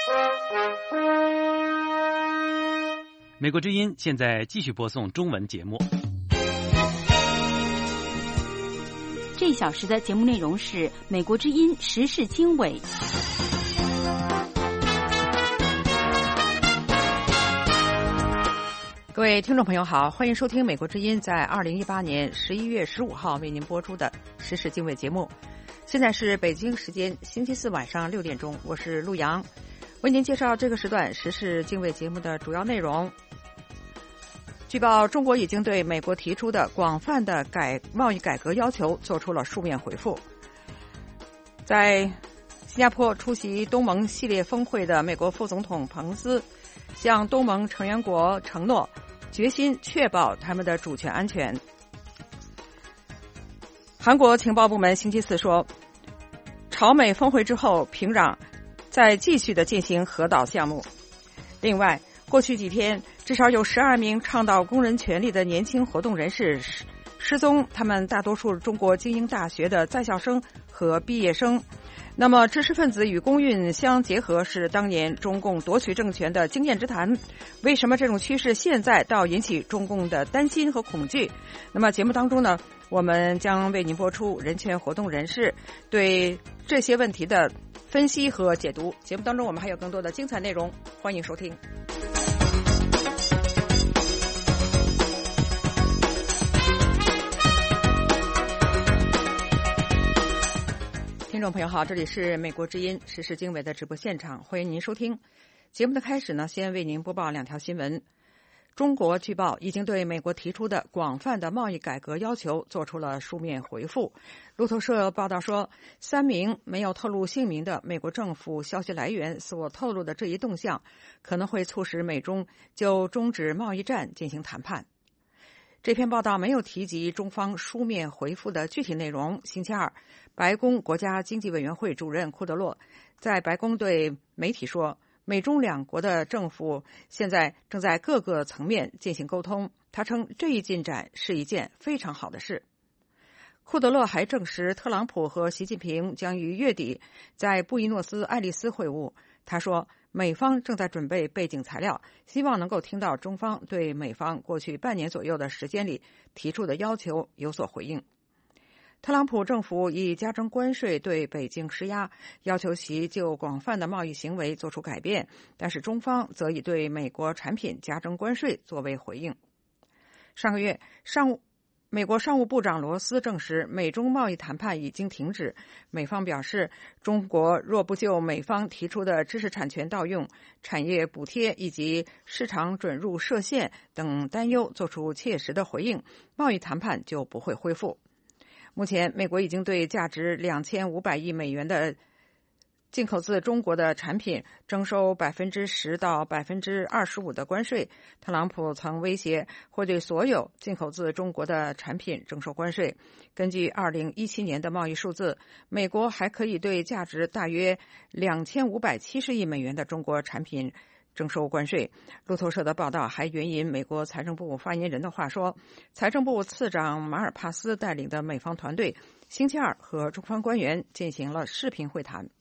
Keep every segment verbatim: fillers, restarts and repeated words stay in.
美国之音现在继续播送中文节目。 这一小时的节目内容是美国之音时事经纬。 各位听众朋友好，欢迎收听美国之音在二零一八年十一月十五号为您播出的时事经纬节目。现在是北京时间星期四晚上六点钟，我是陆阳，为您介绍这个时段时事经纬节目的主要内容。据报，中国已经对美国提出的广泛的改贸易改革要求做出了书面回复。在新加坡出席东盟系列峰会的美国副总统彭斯向东盟成员国承诺，决心确保他们的主权安全。韩国情报部门星期四说，朝美峰会之后，平壤在继续的进行核岛项目。另外，过去几天，至少有十二名倡导工人权利的年轻活动人士失踪，他们大多数中国精英大学的在校生和毕业生。那么，知识分子与公运相结合是当年中共夺取政权的经验之谈。为什么这种趋势现在倒引起中共的担心和恐惧？那么节目当中呢，我们将为您播出人权活动人士对这些问题的分析和解读。节目当中我们还有更多的精彩内容，欢迎收听。听众朋友好，这里是美国之音时事经纬的直播现场，欢迎您收听。节目的开始呢，先为您播报两条新闻。中国据报已经对美国提出的广泛的贸易改革要求做出了书面回复。路透社报道说，三名没有透露姓名的美国政府消息来源所透露的这一动向，可能会促使美中就终止贸易战进行谈判。这篇报道没有提及中方书面回复的具体内容。星期二，白宫国家经济委员会主任库德洛在白宫对媒体说，美中两国的政府现在正在各个层面进行沟通。他称这一进展是一件非常好的事。库德洛还证实，特朗普和习近平将于月底在布宜诺斯艾利斯会晤。他说，美方正在准备背景材料，希望能够听到中方对美方过去半年左右的时间里提出的要求有所回应。特朗普政府以加征关税对北京施压，要求其就广泛的贸易行为做出改变，但是中方则以对美国产品加征关税作为回应。上个月，上午美国商务部长罗斯证实，美中贸易谈判已经停止。美方表示，中国若不就美方提出的知识产权盗用、产业补贴以及市场准入设限等担忧做出切实的回应，贸易谈判就不会恢复。目前，美国已经对价值两千五百亿美元的进口自中国的产品征收百分之十到百分之二十五的关税。特朗普曾威胁会对所有进口自中国的产品征收关税。根据二零一七年的贸易数字，美国还可以对价值大约两千五百七十亿美元的中国产品征收关税。路透社的报道还援引美国财政部发言人的话说，财政部次长马尔帕斯带领的美方团队星期二和中方官员进行了视频会谈。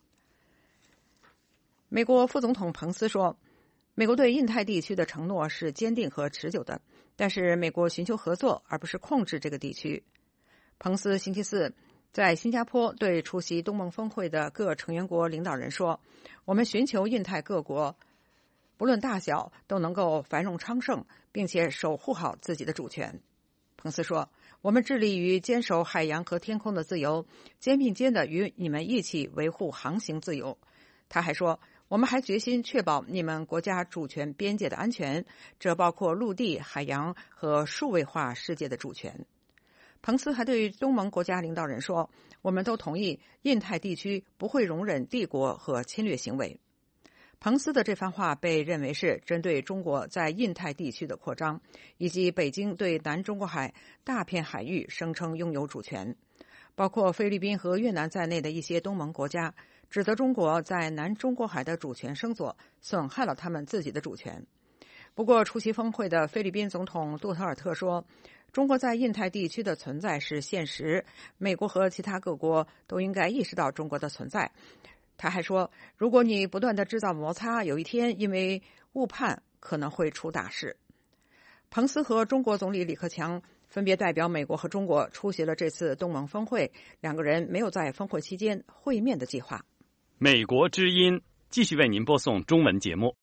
美国副总统彭斯说，美国对印太地区的承诺是坚定和持久的，但是美国寻求合作而不是控制这个地区。彭斯星期四在新加坡对出席东盟峰会的各成员国领导人说，我们寻求印太各国不论大小都能够繁荣昌盛，并且守护好自己的主权。彭斯说，我们致力于坚守海洋和天空的自由，肩并肩地与你们一起维护航行自由。他还说，我们还决心确保你们国家主权边界的安全，这包括陆地、海洋和数位化世界的主权。彭斯还对东盟国家领导人说，我们都同意印太地区不会容忍帝国和侵略行为。彭斯的这番话被认为是针对中国在印太地区的扩张，以及北京对南中国海大片海域声称拥有主权。包括菲律宾和越南在内的一些东盟国家指责中国在南中国海的主权声索损害了他们自己的主权。不过，出席峰会的菲律宾总统杜特尔特说，中国在印太地区的存在是现实，美国和其他各国都应该意识到中国的存在。 他还说，如果你不断的制造摩擦，有一天因为误判可能会出大事。彭斯和中国总理李克强分别代表美国和中国出席了这次东盟峰会，两个人没有在峰会期间会面的计划。 美国之音继续为您播送中文节目。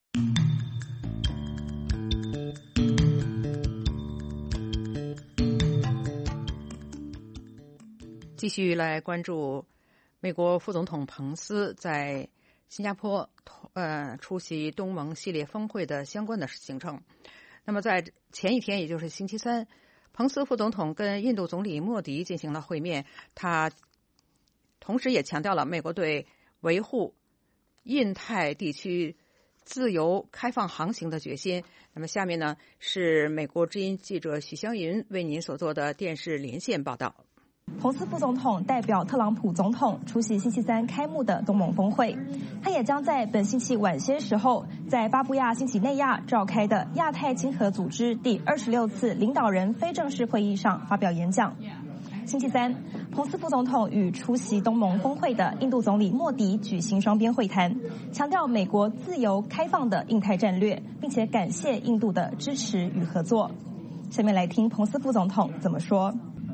继续来关注美国副总统彭斯在新加坡呃出席东盟系列峰会的相关的行程。那么在前一天，也就是星期三，彭斯副总统跟印度总理莫迪进行了会面，他同时也强调了美国对维护印太地区自由开放航行的决心。那么下面呢，是美国之音记者许湘云为您所做的电视连线报道。 彭斯副总统代表特朗普总统出席星期三开幕的东盟峰会，他也将在本星期晚些时候在巴布亚新几内亚召开的亚太经合组织第二十六次领导人非正式会议上发表演讲。星期三，彭斯副总统与出席东盟峰会的印度总理莫迪举行双边会谈，强调美国自由开放的印太战略，并且感谢印度的支持与合作。下面来听彭斯副总统怎么说。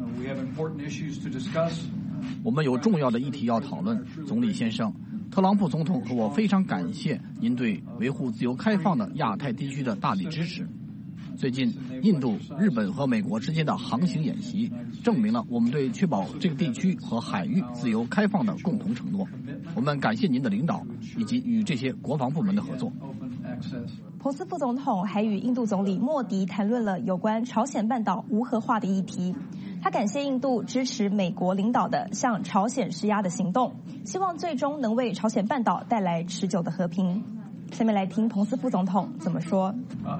我们有重要的议题要讨论，总理先生，特朗普总统和我非常感谢您对维护自由开放的亚太地区的大力支持。最近，印度、日本和美国之间的航行演习证明了我们对确保这个地区和海域自由开放的共同承诺。我们感谢您的领导以及与这些国防部门的合作。 彭斯副总统还与印度总理莫迪谈论了有关朝鲜半岛无核化的议题。他感谢印度支持美国领导的向朝鲜施压的行动，希望最终能为朝鲜半岛带来持久的和平。下面来听彭斯副总统怎么说。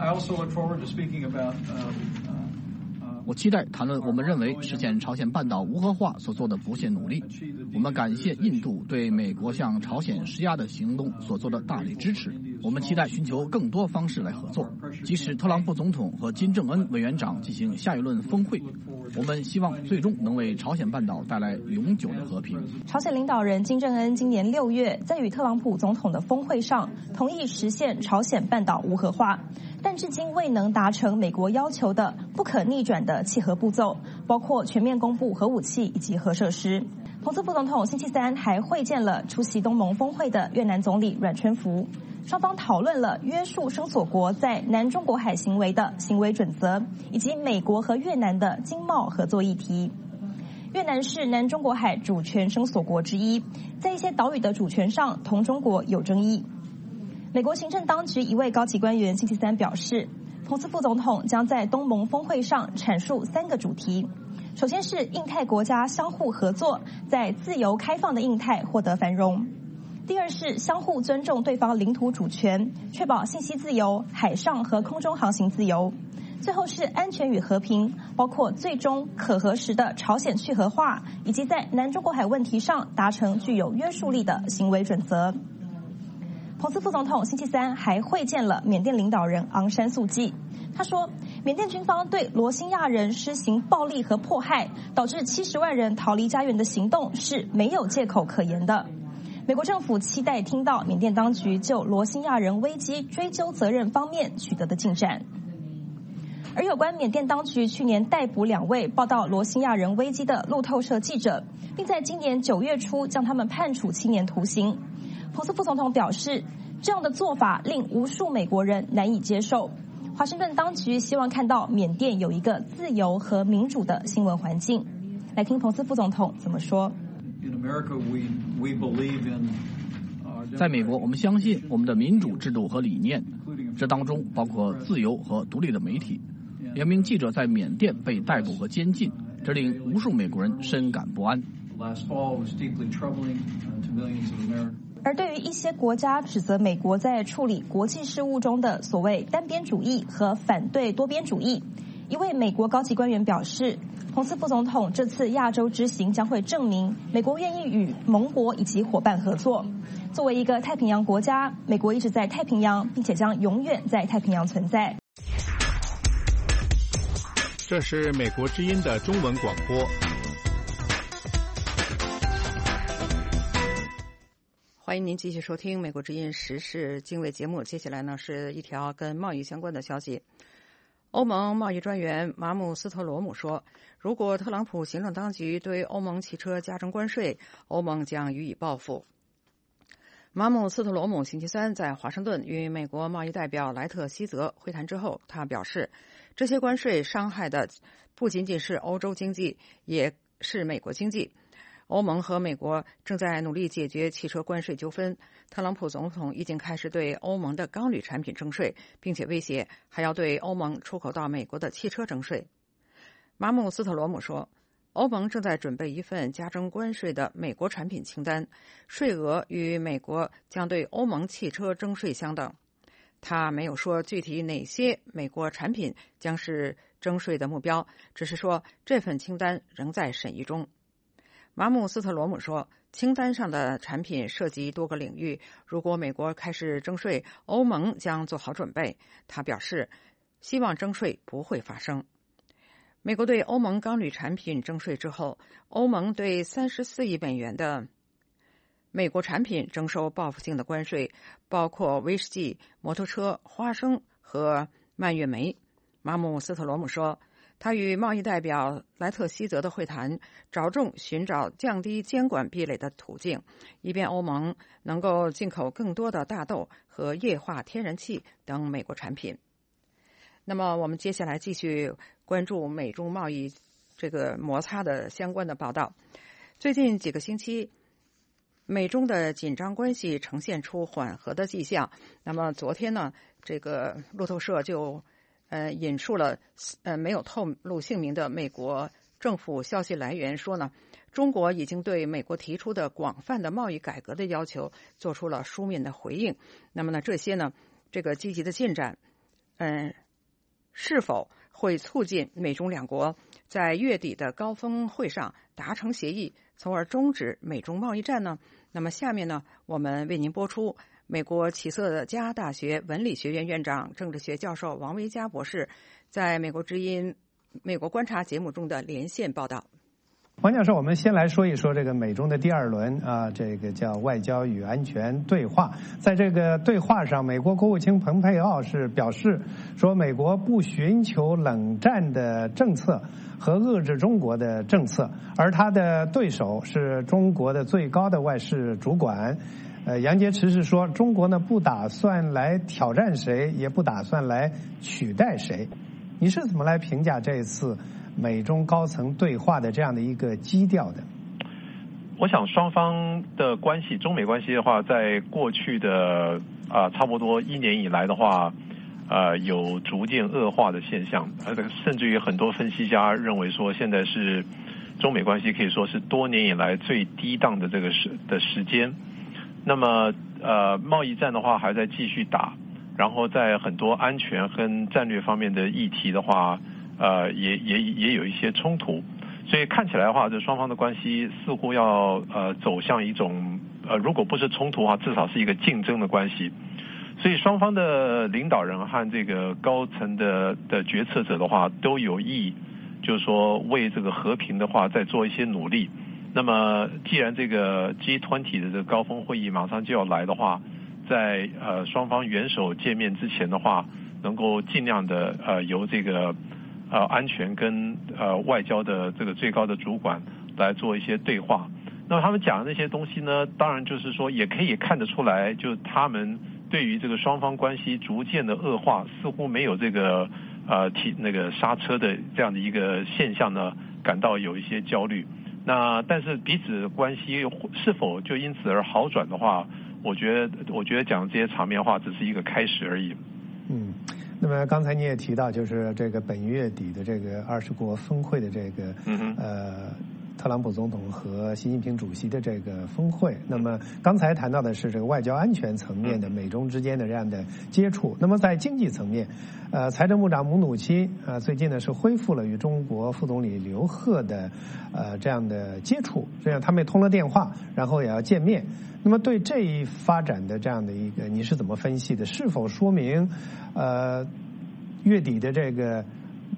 我期待谈论我们认为实现朝鲜半岛无核化所做的不懈努力。我们感谢印度对美国向朝鲜施压的行动所做的大力支持。我们期待寻求更多方式来合作，即使特朗普总统和金正恩委员长进行下一轮峰会，我们希望最终能为朝鲜半岛带来永久的和平。 朝鲜领导人金正恩今年六月在与特朗普总统的峰会上同意实现朝鲜半岛无核化，但至今未能达成美国要求的不可逆转的契合步骤，包括全面公布核武器以及核设施。彭斯副总统星期三还会见了出席东盟峰会的越南总理阮春福，双方讨论了约束声索国在南中国海行为的行为准则，以及美国和越南的经贸合作议题。越南是南中国海主权声索国之一，在一些岛屿的主权上同中国有争议。美国行政当局一位高级官员星期三表示，彭斯副总统将在东盟峰会上阐述三个主题。首先是印太国家相互合作，在自由开放的印太获得繁荣。第二是相互尊重对方领土主权，确保信息自由、海上和空中航行自由。最后是安全与和平，包括最终可核实的朝鲜去核化，以及在南中国海问题上达成具有约束力的行为准则。彭斯副总统星期三还会见了缅甸领导人昂山素季。他说，缅甸军方对罗兴亚人施行暴力和迫害，导致七十万人逃离家园的行动是没有借口可言的。美国政府期待听到缅甸当局就罗兴亚人危机追究责任方面取得的进展。而有关缅甸当局去年逮捕两位报道罗兴亚人危机的路透社记者，并在今年九月初将他们判处七年徒刑，彭斯副总统表示，这样的做法令无数美国人难以接受。华盛顿当局希望看到缅甸有一个自由和民主的新闻环境。来听彭斯副总统怎么说。 在美国，我们相信我们的民主制度和理念，这当中包括自由和独立的媒体。两名记者在缅甸被逮捕和监禁，这令无数美国人深感不安。 而对于一些国家指责美国在处理国际事务中的所谓单边主义和反对多边主义，一位美国高级官员表示，彭斯副总统这次亚洲之行将会证明美国愿意与盟国以及伙伴合作。作为一个太平洋国家，美国一直在太平洋，并且将永远在太平洋存在。 这是美国之音的中文广播。 欢欢迎您继续收听美国之音时事经纬节目。接下来呢是一条跟贸易相关的消息。欧盟贸易专员马姆斯特罗姆说，如果特朗普行政当局对欧盟汽车加征关税，欧盟将予以报复。马姆斯特罗姆星期三在华盛顿与美国贸易代表莱特希泽会谈之后，他表示，这些关税伤害的不仅仅是欧洲经济，也是美国经济。欧盟和美国正在努力解决汽车关税纠纷。特朗普总统已经开始对欧盟的钢铝产品征税，并且威胁还要对欧盟出口到美国的汽车征税。马姆斯特罗姆说，欧盟正在准备一份加征关税的美国产品清单，税额与美国将对欧盟汽车征税相等。他没有说具体哪些美国产品将是征税的目标，只是说这份清单仍在审议中。马姆斯特罗姆说，清单上的产品涉及多个领域，如果美国开始征税，欧盟将做好准备。他表示，希望征税不会发生。美国对欧盟钢铝产品征税之后，欧盟对三十四亿美元的美国产品征收报复性的关税，包括威士忌、摩托车、花生和蔓越莓。马姆斯特罗姆说，他与贸易代表莱特希泽的会谈着重寻找降低监管壁垒的途径，以便欧盟能够进口更多的大豆和液化天然气等美国产品。那么我们接下来继续关注美中贸易这个摩擦的相关的报道。最近几个星期，美中的紧张关系呈现出缓和的迹象。那么昨天呢，这个路透社就呃，引述了呃没有透露姓名的美国政府消息来源说呢，中国已经对美国提出的广泛的贸易改革的要求做出了书面的回应。那么呢，这些呢，这个积极的进展，嗯、呃，是否会促进美中两国在月底的高峰会上达成协议，从而终止美中贸易战呢？那么下面呢，我们为您播出美国启瑟加大学文理学院院长、政治学教授王维佳博士在美国之音美国观察节目中的连线报道。 王教授，我们先来说一说这个美中的第二轮啊，这个叫外交与安全对话。在这个对话上，美国国务卿蓬佩奥是表示说，美国不寻求冷战的政策和遏制中国的政策，而他的对手是中国的最高的外事主管。呃，杨洁篪是说，中国呢不打算来挑战谁，也不打算来取代谁。你是怎么来评价这次美中高层对话的这样的一个基调的？ 我想双方的关系，中美关系的话，在过去的啊、呃、差不多一年以来的话，呃有逐渐恶化的现象，呃甚至于很多分析家认为说，现在是中美关系可以说是多年以来最低档的这个时的时间。那么呃贸易战的话还在继续打，然后在很多安全跟战略方面的议题的话，呃也也也有一些冲突，所以看起来的话，这双方的关系似乎要呃走向一种呃如果不是冲突的话，至少是一个竞争的关系。所以双方的领导人和这个高层的的决策者的话都有意，就是说为这个和平的话再做一些努力。那么既然这个 G 二十 的这个高峰会议马上就要来的话，在呃双方元首见面之前的话，能够尽量的呃由这个呃安全跟呃外交的这个最高的主管来做一些对话。那么他们讲的那些东西呢，当然就是说也可以看得出来，就他们对于这个双方关系逐渐的恶化，似乎没有这个呃提那个刹车的这样的一个现象呢，感到有一些焦虑。那但是彼此关系是否就因此而好转的话，我觉得我觉得讲这些场面话只是一个开始而已。 嗯，那么刚才你也提到，就是这个本月底的这个二十国峰会的这个、嗯、呃特朗普总统和习近平主席的这个峰会。那么刚才谈到的是这个外交安全层面的美中之间的这样的接触。那么在经济层面，呃，财政部长姆努钦呃最近呢是恢复了与中国副总理刘鹤的呃这样的接触，这样他们也通了电话，然后也要见面。那么对这一发展的这样的一个，你是怎么分析的？是否说明呃月底的这个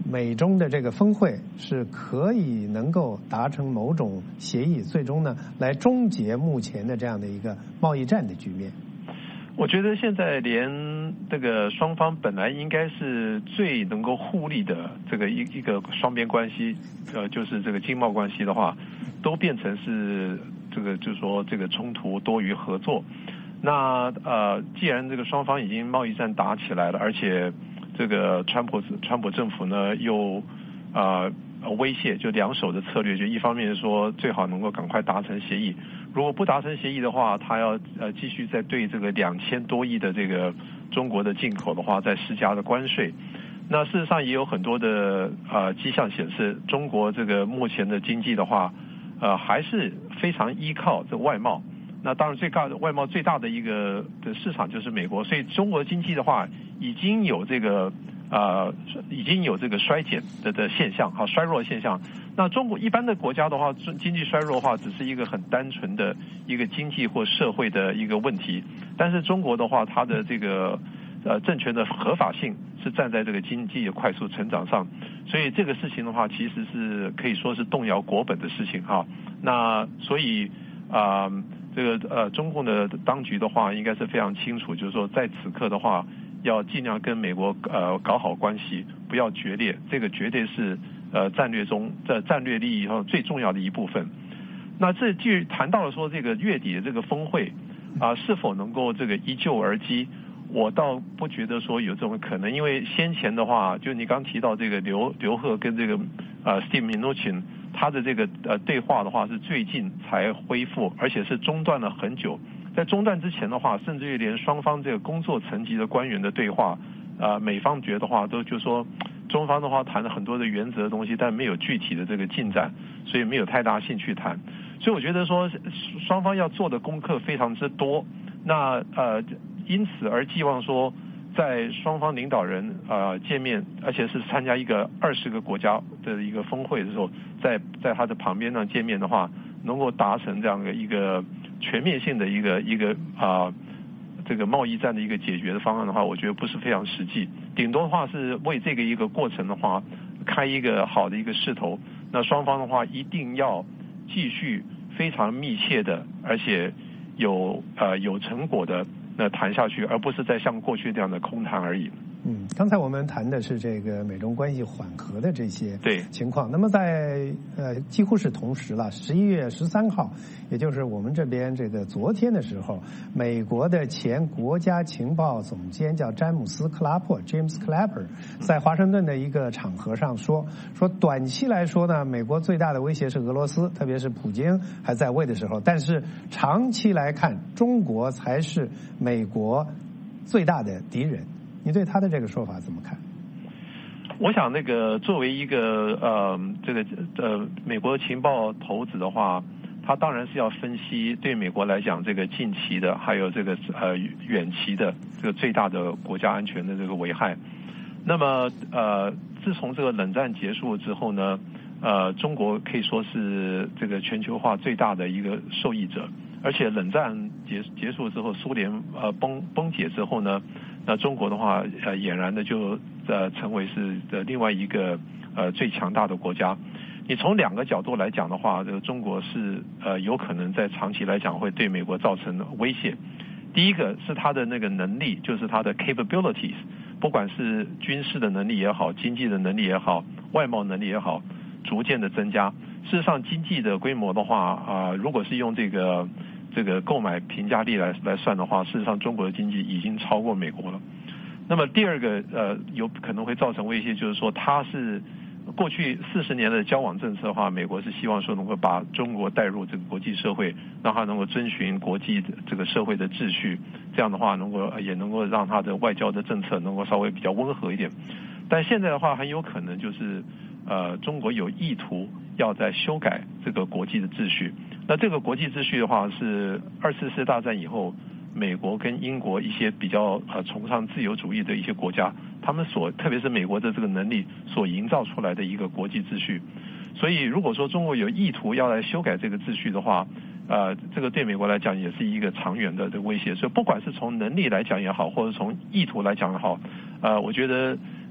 美中的这个峰会是可以能够达成某种协议，最终呢来终结目前的这样的一个贸易战的局面？ 我觉得现在连这个双方本来应该是最能够互利的这个一一个双边关系，呃，就是这个经贸关系的话，都变成是这个就是说这个冲突多于合作。那呃，既然这个双方已经贸易战打起来了，而且这个川普川普政府呢又啊、呃、威胁，就两手的策略，就一方面说最好能够赶快达成协议，如果不达成协议的话，他要呃继续再对这个两千多亿的这个中国的进口的话再施加的关税。那事实上也有很多的呃迹象显示，中国这个目前的经济的话，呃还是非常依靠这外贸。那当然最大的外贸最大的一个的市场就是美国，所以中国经济的话已经有这个呃已经有这个衰减的的现象，好衰弱的现象。那中国一般的国家的话，经济衰弱的话只是一个很单纯的一个经济或社会的一个问题，但是中国的话，它的这个呃政权的合法性是站在这个经济的快速成长上，所以这个事情的话，其实是可以说是动摇国本的事情哈。那所以啊。呃这个呃，中共的当局的话，应该是非常清楚，就是说在此刻的话，要尽量跟美国呃搞好关系，不要决裂，这个绝对是呃战略中在战略利益上最重要的一部分。那这就谈到了说这个月底的这个峰会啊、呃，是否能够这个一蹴而几？我倒不觉得说有这种可能，因为先前的话，就你刚提到这个刘刘鹤跟这个呃 Steve Mnuchin。他的这个呃对话的话是最近才恢复，而且是中断了很久。在中断之前的话，甚至于连双方这个工作层级的官员的对话，呃，美方觉得话都就说中方的话谈了很多的原则的东西，但没有具体的这个进展，所以没有太大兴趣谈。所以我觉得说双方要做的功课非常之多，那呃因此而寄望说。在双方领导人呃见面，而且是参加一个二十个国家的一个峰会的时候，在在他的旁边呢见面的话，能够达成这样的一个全面性的一个一个啊、呃、这个贸易战的一个解决的方案的话，我觉得不是非常实际。顶多的话是为这个一个过程的话开一个好的一个势头。那双方的话一定要继续非常密切的，而且有呃有成果的。那谈下去，而不是再像过去这样的空谈而已。 嗯，刚才我们谈的是这个美中关系缓和的这些情况。那么在呃几乎是同时了，十一月十三号，也就是我们这边这个昨天的时候，美国的前国家情报总监叫詹姆斯·克拉珀 （James Clapper） 在华盛顿的一个场合上说，说短期来说呢，美国最大的威胁是俄罗斯，特别是普京还在位的时候，但是长期来看，中国才是美国最大的敌人。你对他的这个说法怎么看？ 我想，那个作为一个呃这个呃美国情报头子的话，他当然是要分析对美国来讲这个近期的，还有这个呃远期的这个最大的国家安全的这个危害。那么呃，自从这个冷战结束之后呢，呃，中国可以说是这个全球化最大的一个受益者。而且冷战结结束之后，苏联呃崩崩解之后呢，那中国的话呃俨然的就呃成为是的另外一个呃最强大的国家。你从两个角度来讲的话，这个中国是呃有可能在长期来讲会对美国造成威胁。第一个是它的那个能力，就是它的 capabilities， 不管是军事的能力也好，经济的能力也好，外贸能力也好，逐渐的增加。事实上，经济的规模的话啊、呃，如果是用这个这个购买评价力来来算的话，事实上中国的经济已经超过美国了。那么第二个呃有可能会造成威胁，就是说它是过去四十年的交往政策的话，美国是希望说能够把中国带入这个国际社会，让它能够遵循国际这个社会的秩序，这样的话能够也能够让它的外交的政策能够稍微比较温和一点。但现在的话很有可能就是呃中国有意图要在修改这个国际的秩序。那这个国际秩序的话是二次世界大战以后美国跟英国一些比较呃崇尚自由主义的一些国家，他们所特别是美国的这个能力所营造出来的一个国际秩序。所以如果说中国有意图要来修改这个秩序的话，呃这个对美国来讲也是一个长远的的威胁。所以不管是从能力来讲也好，或者从意图来讲也好，呃我觉得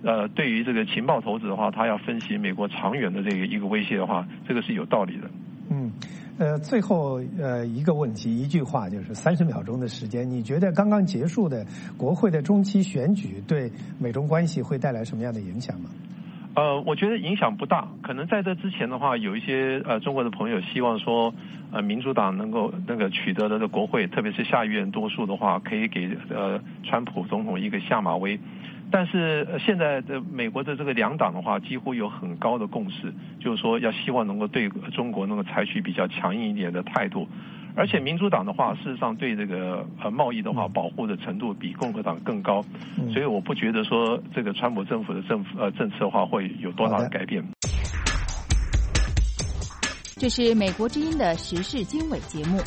呃，对于这个情报投资的话，他要分析美国长远的这个一个威胁的话，这个是有道理的。 嗯。呃，最后呃一个问题，一句话，就是三十秒钟的时间，你觉得刚刚结束的国会的中期选举对美中关系会带来什么样的影响吗？ 呃，我觉得影响不大。可能在这之前的话，有一些呃中国的朋友希望说，呃民主党能够那个取得的这国会，特别是下议院多数的话，可以给呃川普总统一个下马威。但是现在的美国的这个两党的话，几乎有很高的共识，就是说要希望能够对中国能够采取比较强硬一点的态度。而且民主党的话，事实上对这个呃贸易的话保护的程度比共和党更高，所以我不觉得说这个川普政府的政府呃政策的话会有多大的改变。 这是美国之音的时事经纬节目。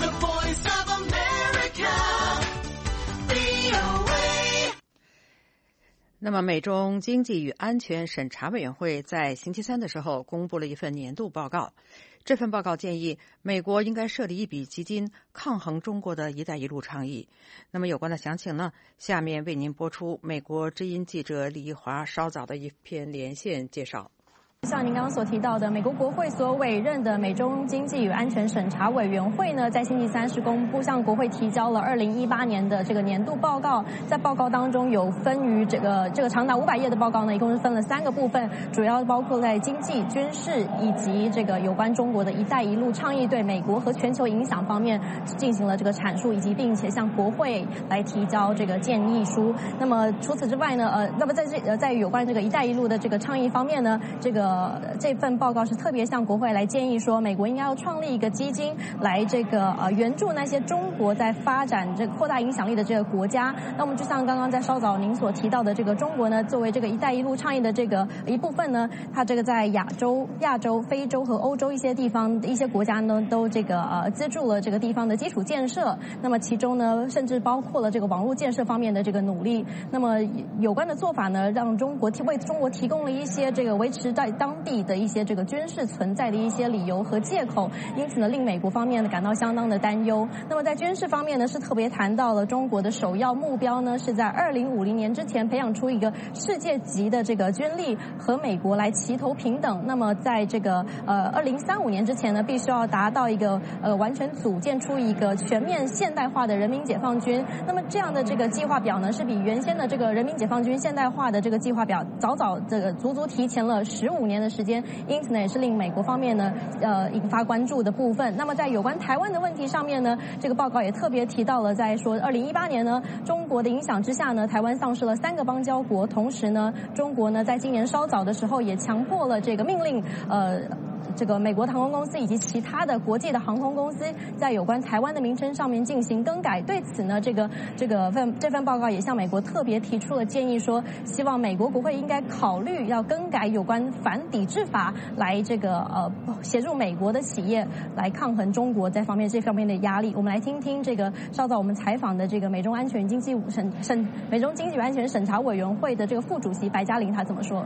那么，美中经济与安全审查委员会在星期三的时候公布了一份年度报告。这份报告建议，美国应该设立一笔基金，抗衡中国的一带一路倡议。那么有关的详情呢，下面为您播出美国之音记者李一华稍早的一篇连线介绍。 像您刚刚所提到的，美国国会所委任的美中经济与安全审查委员会呢，在星期三是公布向国会提交了二零一八年的这个年度报告。在报告当中有分于这个这个长达五百页的报告呢，一共是分了三个部分，主要包括在经济、军事以及这个有关中国的一带一路倡议对美国和全球影响方面进行了这个阐述，以及并且向国会来提交这个建议书。那么除此之外呢，呃，那么在这呃在有关这个一带一路的这个倡议方面呢，这个这份报告是特别向国会来建议说，美国应该要创立一个基金来这个呃援助那些中国在发展这个扩大影响力的这个国家。那我们就像刚刚在稍早您所提到的，这个中国呢，作为这个一带一路倡议的这个一部分呢，它这个在亚洲、亚洲、非洲和欧洲一些地方一些国家呢，都这个呃资助了这个地方的基础建设。那么其中呢，甚至包括了这个网络建设方面的这个努力。那么有关的做法呢，让中国提为中国提供了一些这个维持在当地的一些这个军事存在的一些理由和借口，因此呢，令美国方面呢感到相当的担忧。那么在军事方面呢，是特别谈到了中国的首要目标呢，是在二零五零年之前培养出一个世界级的这个军力，和美国来齐头平等。那么在这个呃二零三五年之前呢，必须要达到一个呃完全组建出一个全面现代化的人民解放军。那么这样的这个计划表呢，是比原先的这个人民解放军现代化的这个计划表早早这个足足提前了十五年的时间。因此呢，也是令美国方面呢，呃，引发关注的部分。那么在有关台湾的问题上面呢，这个报告也特别提到了，在说二零一八年呢，中国的影响之下呢，台湾丧失了三个邦交国，同时呢，中国呢在今年稍早的时候也强迫了这个命令，呃。这个美国航空公司以及其他的国际的航空公司在有关台湾的名称上面进行更改。对此呢，这个这个份这份报告也向美国特别提出了建议，说希望美国国会应该考虑要更改有关反抵制法，来这个呃协助美国的企业来抗衡中国在方面这方面的压力。我们来听听这个稍早我们采访的这个美中安全经济审审美中经济与安全审查委员会的这个副主席白嘉玲她怎么说。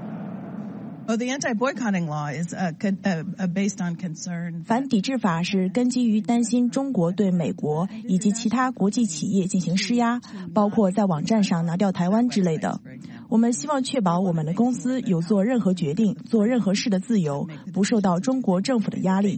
Oh, the anti-boycotting law is uh, uh, based on concern. 反抵制法是根基于担心中国对美国以及其他国际企业进行施压，包括在网站上拿掉台湾之类的。我们希望确保我们的公司有做任何决定、做任何事的自由，不受到中国政府的压力。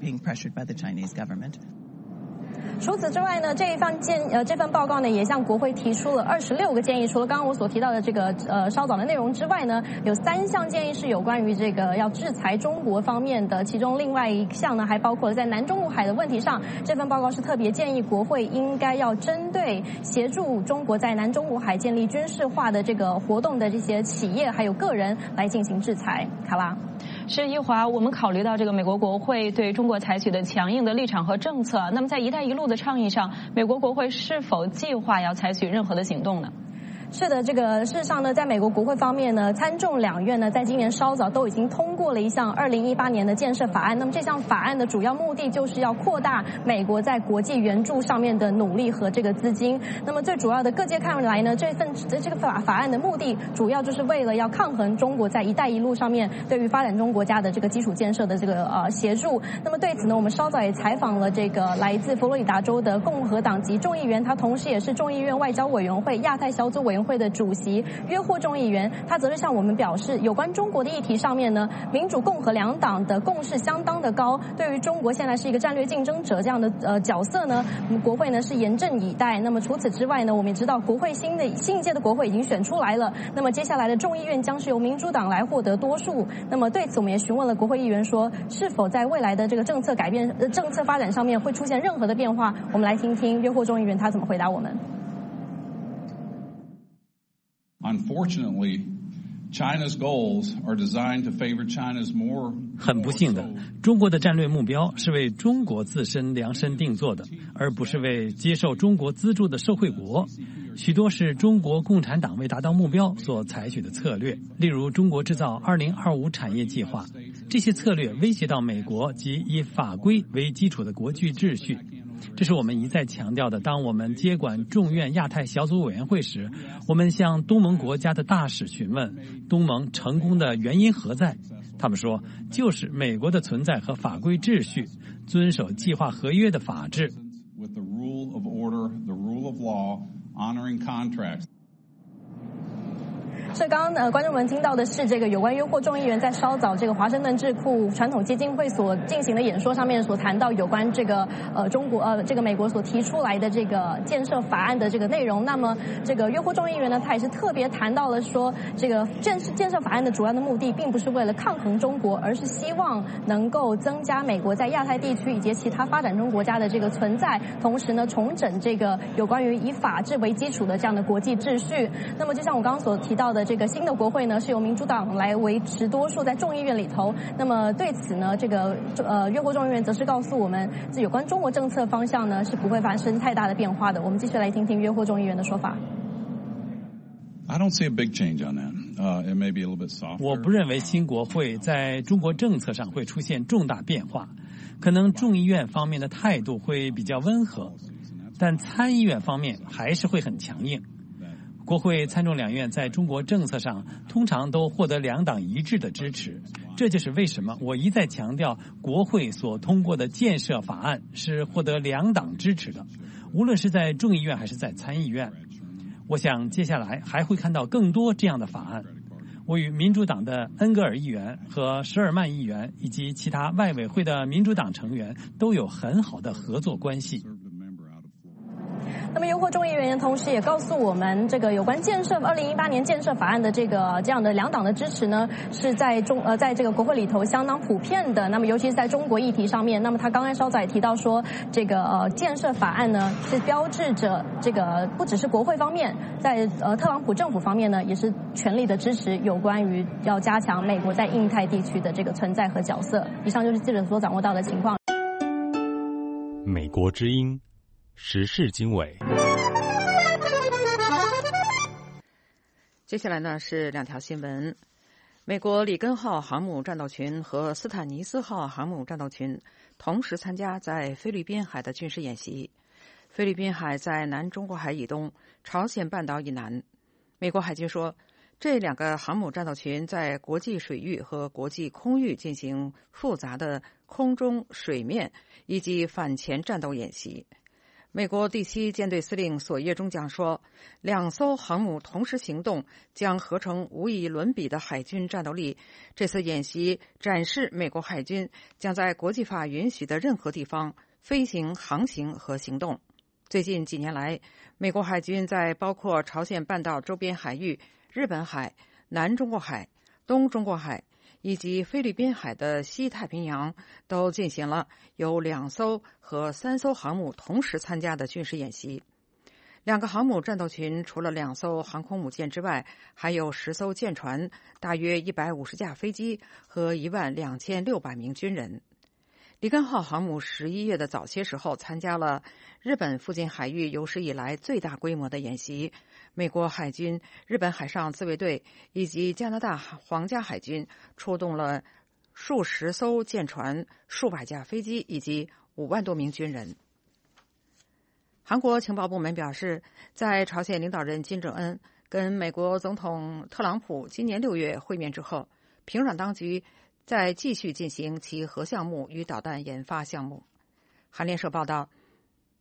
除此之外呢，这一份建呃这份报告呢也向国会提出了二十六个建议。除了刚刚我所提到的这个呃稍早的内容之外呢，有三项建议是有关于这个要制裁中国方面的。其中另外一项呢还包括了在南中国海的问题上，这份报告是特别建议国会应该要针对协助中国在南中国海建立军事化的这个活动的这些企业还有个人来进行制裁。卡拉。 是一华，我们考虑到这个美国国会对中国采取的强硬的立场和政策，那么在一带一路的倡议上，美国国会是否计划要采取任何的行动呢？ 是的，这个事实上呢，在美国国会方面呢，参众两院呢，在今年稍早都已经通过了一项二零一八年的建设法案。那么这项法案的主要目的就是要扩大美国在国际援助上面的努力和这个资金。那么最主要的各界看来呢，这份这个法法案的目的主要就是为了要抗衡中国在一带一路上面对于发展中国家的这个基础建设的这个呃协助。那么对此呢，我们稍早也采访了这个来自佛罗里达州的共和党籍众议员，他同时也是众议院外交委员会亚太小组委员会的主席约霍众议员，他则是向我们表示，有关中国的议题上面呢，民主共和两党的共识相当的高，对于中国现在是一个战略竞争者这样的呃角色呢，国会呢是严阵以待。那么除此之外呢，我们也知道国会新的新一届的国会已经选出来了，那么接下来的众议院将是由民主党来获得多数。那么对此我们也询问了国会议员说，是否在未来的这个政策改变、呃、政策发展上面会出现任何的变化？我们来听听约霍众议员他怎么回答我们。 Unfortunately, China's goals are designed to favor China's more. 很不幸的，中国的战略目标是为中国自身量身定做的，而不是为接受中国资助的受惠国。许多是中国共产党为达到目标所采取的策略，例如中国制造二零二五产业计划。这些策略威胁到美国及以法规为基础的国际秩序。这是我们一再强调的。当我们接管众院亚太小组委员会时，我们向东盟国家的大使询问东盟成功的原因何在。他们说，就是美国的存在和法规秩序，遵守计划合约的法治。 所以刚刚呃，观众们听到的是这个有关约霍众议员在稍早这个华盛顿智库传统基金会所进行的演说上面所谈到有关这个呃中国呃这个美国所提出来的这个建设法案的这个内容。那么这个约霍众议员呢，他也是特别谈到了说，这个建建设法案的主要的目的并不是为了抗衡中国，而是希望能够增加美国在亚太地区以及其他发展中国家的这个存在，同时呢重整这个有关于以法治为基础的这样的国际秩序。那么就像我刚刚所提到的，这个新的国会呢是由民主党来维持多数在众议院里头。那么对此呢，这个呃约霍众议员则是告诉我们，有关中国政策方向呢是不会发生太大的变化的。我们继续来听听约霍众议员的说法。 I don't see a big change on that. Uh, it may be a little bit softer. 我不认为新国会在中国政策上会出现重大变化，可能众议院方面的态度会比较温和，但参议院方面还是会很强硬。国会参众两院在中国政策上通常都获得两党一致的支持，这就是为什么我一再强调国会所通过的建设法案是获得两党支持的，无论是在众议院还是在参议院。我想接下来还会看到更多这样的法案。我与民主党的恩格尔议员和舍尔曼议员以及其他外委会的民主党成员都有很好的合作关系。 那么约霍众议员同时也告诉我们，这个有关建设二零一八年建设法案的这个这样的两党的支持呢，是在中呃在这个国会里头相当普遍的。那么尤其是在中国议题上面，那么他刚才稍早也提到说，这个呃建设法案呢是标志着这个不只是国会方面，在呃特朗普政府方面呢也是全力的支持有关于要加强美国在印太地区的这个存在和角色。以上就是记者所掌握到的情况。 美国之音时事经纬。 接下来呢是两条新闻。美国里根号航母战斗群和斯坦尼斯号航母战斗群同时参加在菲律宾海的军事演习。菲律宾海在南中国海以东，朝鲜半岛以南。美国海军说，这两个航母战斗群在国际水域和国际空域进行复杂的空中、水面以及反潜战斗演习。美国第七舰队司令索叶中将说，两艘航母同时行动将合成无以伦比的海军战斗力。这次演习展示美国海军将在国际法允许的任何地方飞行、航行和行动。最近几年来，美国海军在包括朝鲜半岛周边海域、日本海、南中国海、东中国海以及菲律宾海的西太平洋都进行了由两艘和三艘航母同时参加的军事演习。两个航母战斗群除了两艘航空母舰之外，还有十艘舰船、大约一百五十架飞机和一万两千六百名军人。里根号航母十一月的早些时候参加了日本附近海域有史以来最大规模的演习。美国海军、日本海上自卫队以及加拿大皇家海军出动了数十艘舰船、数百架飞机以及五万多名军人。韩国情报部门表示，在朝鲜领导人金正恩跟美国总统特朗普今年六月会面之后，平壤当局在继续进行其核项目与导弹研发项目。韩联社报道，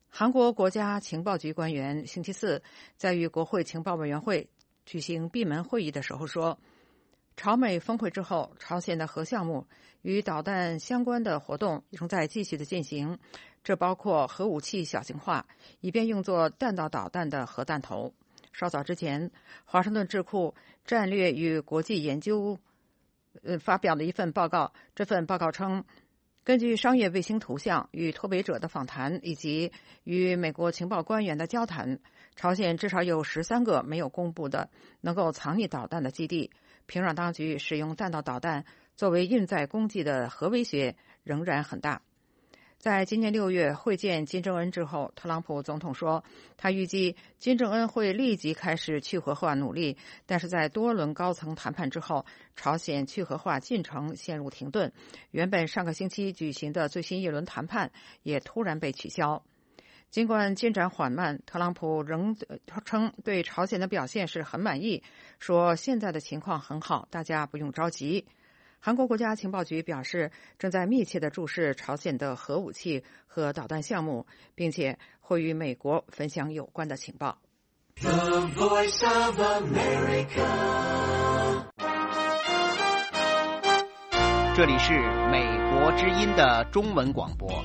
韩国国家情报局官员星期四在与国会情报委员会举行闭门会议的时候说，朝美峰会之后，朝鲜的核项目与导弹相关的活动仍在继续的进行，这包括核武器小型化，以便用作弹道导弹的核弹头。稍早之前，华盛顿智库战略与国际研究呃发表了一份报告，这份报告称，根据商业卫星图像与脱北者的访谈以及与美国情报官员的交谈，朝鲜至少有十三个没有公布的能够藏匿导弹的基地。平壤当局使用弹道导弹作为运载攻击的核威胁仍然很大。在今年六月会见金正恩之后，特朗普总统说，他预计金正恩会立即开始去核化努力，但是在多轮高层谈判之后，朝鲜去核化进程陷入停顿。原本上个星期举行的最新一轮谈判也突然被取消。尽管进展缓慢，特朗普仍称对朝鲜的表现是很满意，说现在的情况很好，大家不用着急。韩国国家情报局表示，正在密切地注视朝鲜的核武器和导弹项目，并且会与美国分享有关的情报。The Voice of America。 这里是美国之音的中文广播。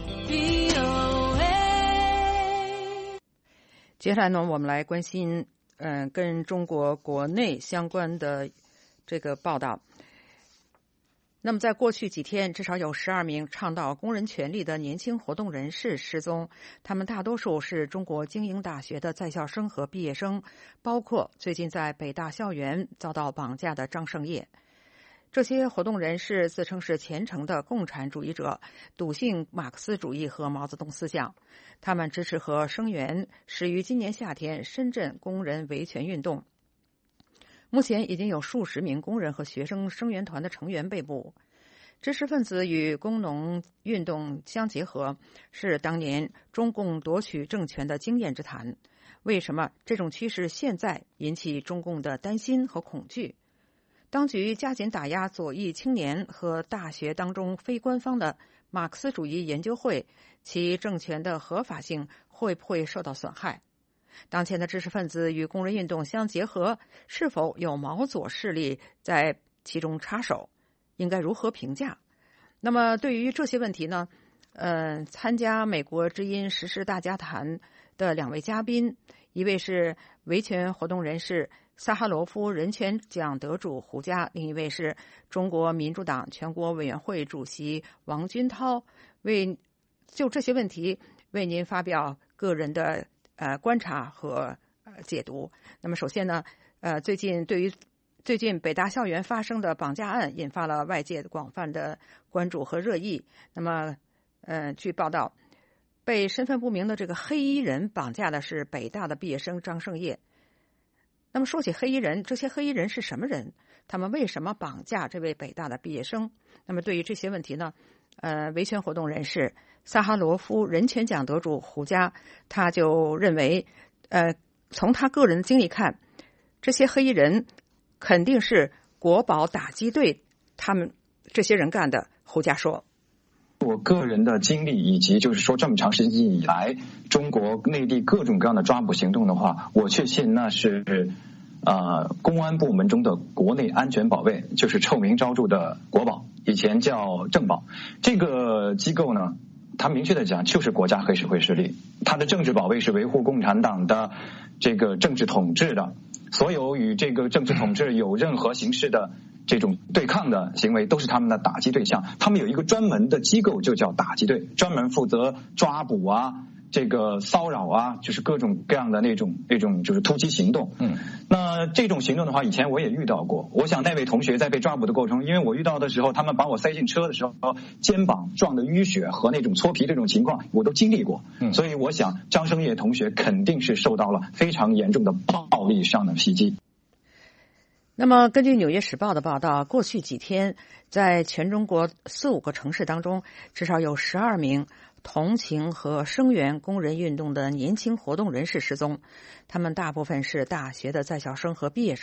接下来呢，我们来关心嗯、呃、跟中国国内相关的这个报道。那么在过去几天，至少有十二名倡导工人权利的年轻活动人士失踪，他们大多数是中国精英大学的在校生和毕业生，包括最近在北大校园遭到绑架的张胜业。这些活动人士自称是虔诚的共产主义者，笃信马克思主义和毛泽东思想。他们支持和声援始于今年夏天深圳工人维权运动。目前已经有数十名工人和学生声援团的成员被捕。知识分子与工农运动相结合，是当年中共夺取政权的经验之谈。为什么这种趋势现在引起中共的担心和恐惧？当局加紧打压左翼青年和大学当中非官方的马克思主义研究会，其政权的合法性会不会受到损害？当前的知识分子与工人运动相结合，是否有毛左势力在其中插手？应该如何评价？那么对于这些问题呢，呃，参加美国之音时事大家谈的两位嘉宾，一位是维权活动人士萨哈罗夫人权奖得主胡佳，另一位是中国民主党全国委员会主席王军涛，为就这些问题为您发表个人的呃观察和呃解读。那么首先呢，呃，最近对于最近北大校园发生的绑架案引发了外界广泛的关注和热议。那么，呃，据报道，被身份不明的这个黑衣人绑架的是北大的毕业生张胜业。那么说起黑衣人，这些黑衣人是什么人？他们为什么绑架这位北大的毕业生？那么对于这些问题呢，呃，维权活动人士萨哈罗夫人权奖得主胡佳，他就认为，呃，从他个人的经历看，这些黑衣人肯定是国保打击队他们这些人干的。胡佳说， 我个人的经历以及就是说这么长时间以来中国内地各种各样的抓捕行动的话，我确信那是呃公安部门中的国内安全保卫，就是臭名昭著的国保，以前叫政保。这个机构呢，他明确的讲就是国家黑社会势力，他的政治保卫是维护共产党的这个政治统治的，所有与这个政治统治有任何形式的这种对抗的行为都是他们的打击对象。他们有一个专门的机构就叫打击队，专门负责抓捕啊，这个骚扰啊，就是各种各样的那种那种就是突击行动。嗯，那这种行动的话，以前我也遇到过。我想那位同学在被抓捕的过程中，因为我遇到的时候，他们把我塞进车的时候，肩膀撞的淤血和那种搓皮这种情况，我都经历过。嗯，所以我想张胜业同学肯定是受到了非常严重的暴力上的袭击。 那么根据《纽约时报》的报道，过去几天在全中国四五个城市当中，至少有十二名同情和声援工人运动的年轻活动人士失踪，他们大部分是大学的在校生和毕业生。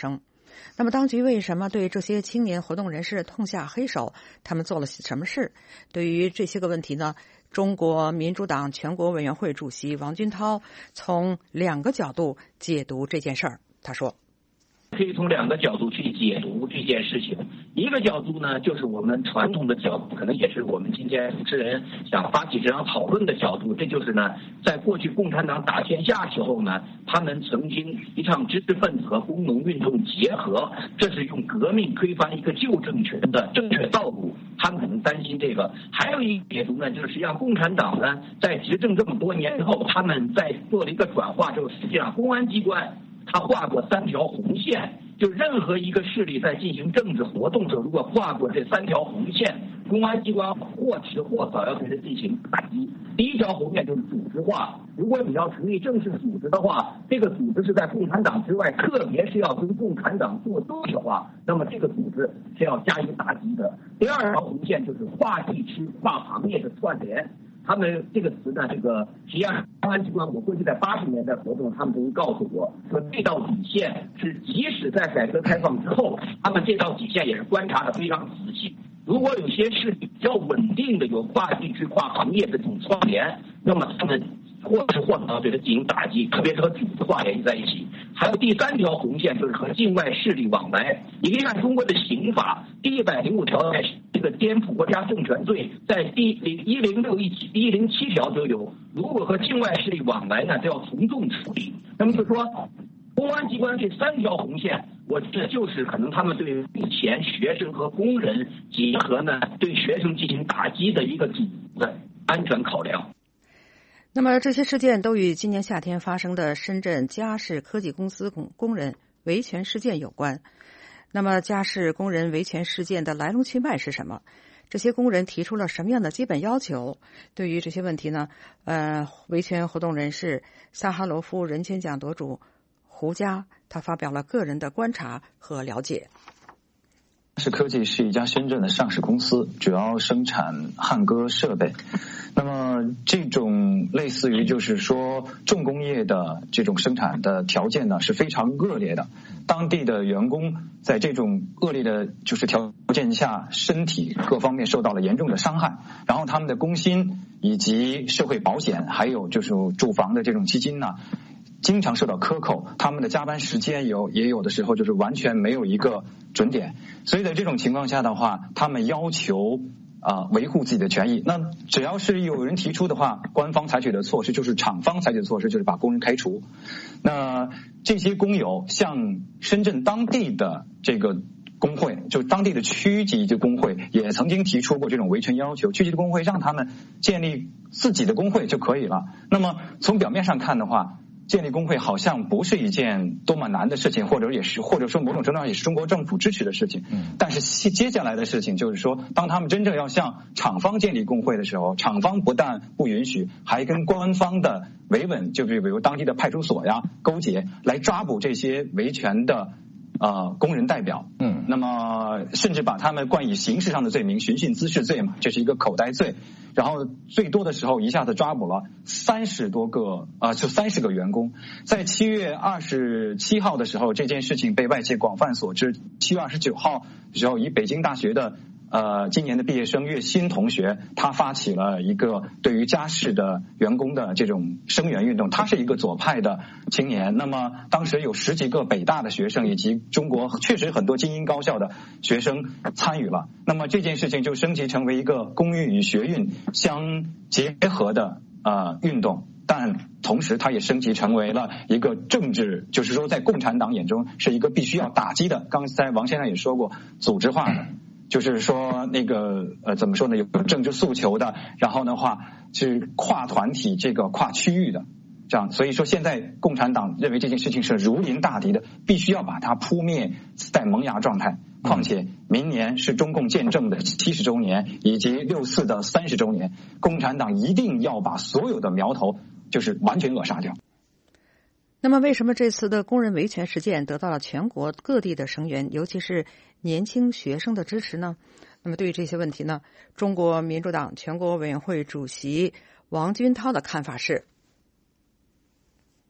那么，当局为什么对这些青年活动人士痛下黑手？他们做了什么事？对于这些个问题呢，中国民主党全国委员会主席王军涛从两个角度解读这件事儿。他说， 可以从两个角度去解读这件事情。一个角度呢，就是我们传统的角度，可能也是我们今天主持人想发起这场讨论的角度。这就是呢，在过去共产党打天下时候呢，他们曾经提倡知识分子和工农运动结合，这是用革命推翻一个旧政权的正确道路。他们可能担心这个。还有一个解读呢，就是实际上共产党呢，在执政这么多年之后，他们在做了一个转化之后，实际上公安机关他画过三条红线，就任何一个势力在进行政治活动的时候，如果跨过这三条红线，公安机关或迟或早要对它进行打击。第一条红线就是组织化，如果你要成立正式组织的话，这个组织是在共产党之外，特别是要跟共产党作对的话，那么这个组织是要加以打击的。第二条红线就是跨地区、跨行业的串联。他们这个词呢，这个实际上公安机关，我过去在八十年代活动，他们都告诉我说，这道底线是即使在改革开放之后，他们这道底线也是观察的非常仔细。如果有些是比较稳定的，有跨地区、跨行业的这种串联，那么他们或迟或早对它进行打击，特别是和组织化联系在一起。还有第三条红线就是和境外势力往来。你可以看中国的刑法第一百零五条，这个颠覆国家政权罪，在第一零六一起、第一零七条就有，如果和境外势力往来呢，就要从重处理。那么就说，公安机关这三条红线，我这就是可能他们对目前学生和工人结合呢，对学生进行打击的一个主的安全考量。 那么这些事件都与今年夏天发生的深圳嘉士科技公司工工人维权事件有关。那么嘉士工人维权事件的来龙去脉是什么？这些工人提出了什么样的基本要求？对于这些问题呢，呃，维权活动人士萨哈罗夫人权奖得主胡佳，他发表了个人的观察和了解。 嘉士科技是一家深圳的上市公司，主要生产汉歌设备。那么这种类似于就是说重工业的这种生产的条件呢是非常恶劣的，当地的员工在这种恶劣的就是条件下，身体各方面受到了严重的伤害，然后他们的工薪以及社会保险还有就是住房的这种基金呢经常受到克扣，他们的加班时间有也有的时候就是完全没有一个准点，所以在这种情况下的话，他们要求啊、呃、维护自己的权益。那只要是有人提出的话，官方采取的措施就是厂方采取的措施就是把工人开除。那这些工友向深圳当地的这个工会，就当地的区级的工会也曾经提出过这种维权要求，区级的工会让他们建立自己的工会就可以了。那么从表面上看的话，建立工会好像不是一件多么难的事情，或者也是或者说某种程度上也是中国政府支持的事情。嗯，但是接下来的事情就是说，当他们真正要向厂方建立工会的时候，厂方不但不允许，还跟官方的维稳，就比如当地的派出所呀勾结，来抓捕这些维权的呃工人代表。嗯，那么甚至把他们冠以刑事上的罪名，寻衅滋事罪嘛，这是一个口袋罪。然后最多的时候一下子抓捕了三十多个啊、呃，就三十个员工。在七月二十七号的时候，这件事情被外界广泛所知。七月二十九号的时候，以北京大学的呃今年的毕业生岳鑫同学，他发起了一个对于嘉士的员工的这种声援运动。他是一个左派的青年，那么当时有十几个北大的学生以及中国确实很多精英高校的学生参与了。那么这件事情就升级成为一个公运与学运相结合的呃运动，但同时它也升级成为了一个政治，就是说在共产党眼中是一个必须要打击的。刚才王先生也说过，组织化的，就是说那个呃怎么说呢，有政治诉求的，然后的话是跨团体这个跨区域的。这样，所以说现在共产党认为这件事情是如临大敌的，必须要把它扑灭在萌芽状态。况且明年是中共建政的七十周年，以及六四的三十周年，共产党一定要把所有的苗头就是完全扼杀掉。 那么为什么这次的工人维权事件得到了全国各地的声援，尤其是年轻学生的支持呢？那么对于这些问题呢，中国民主党全国委员会主席王军涛的看法是，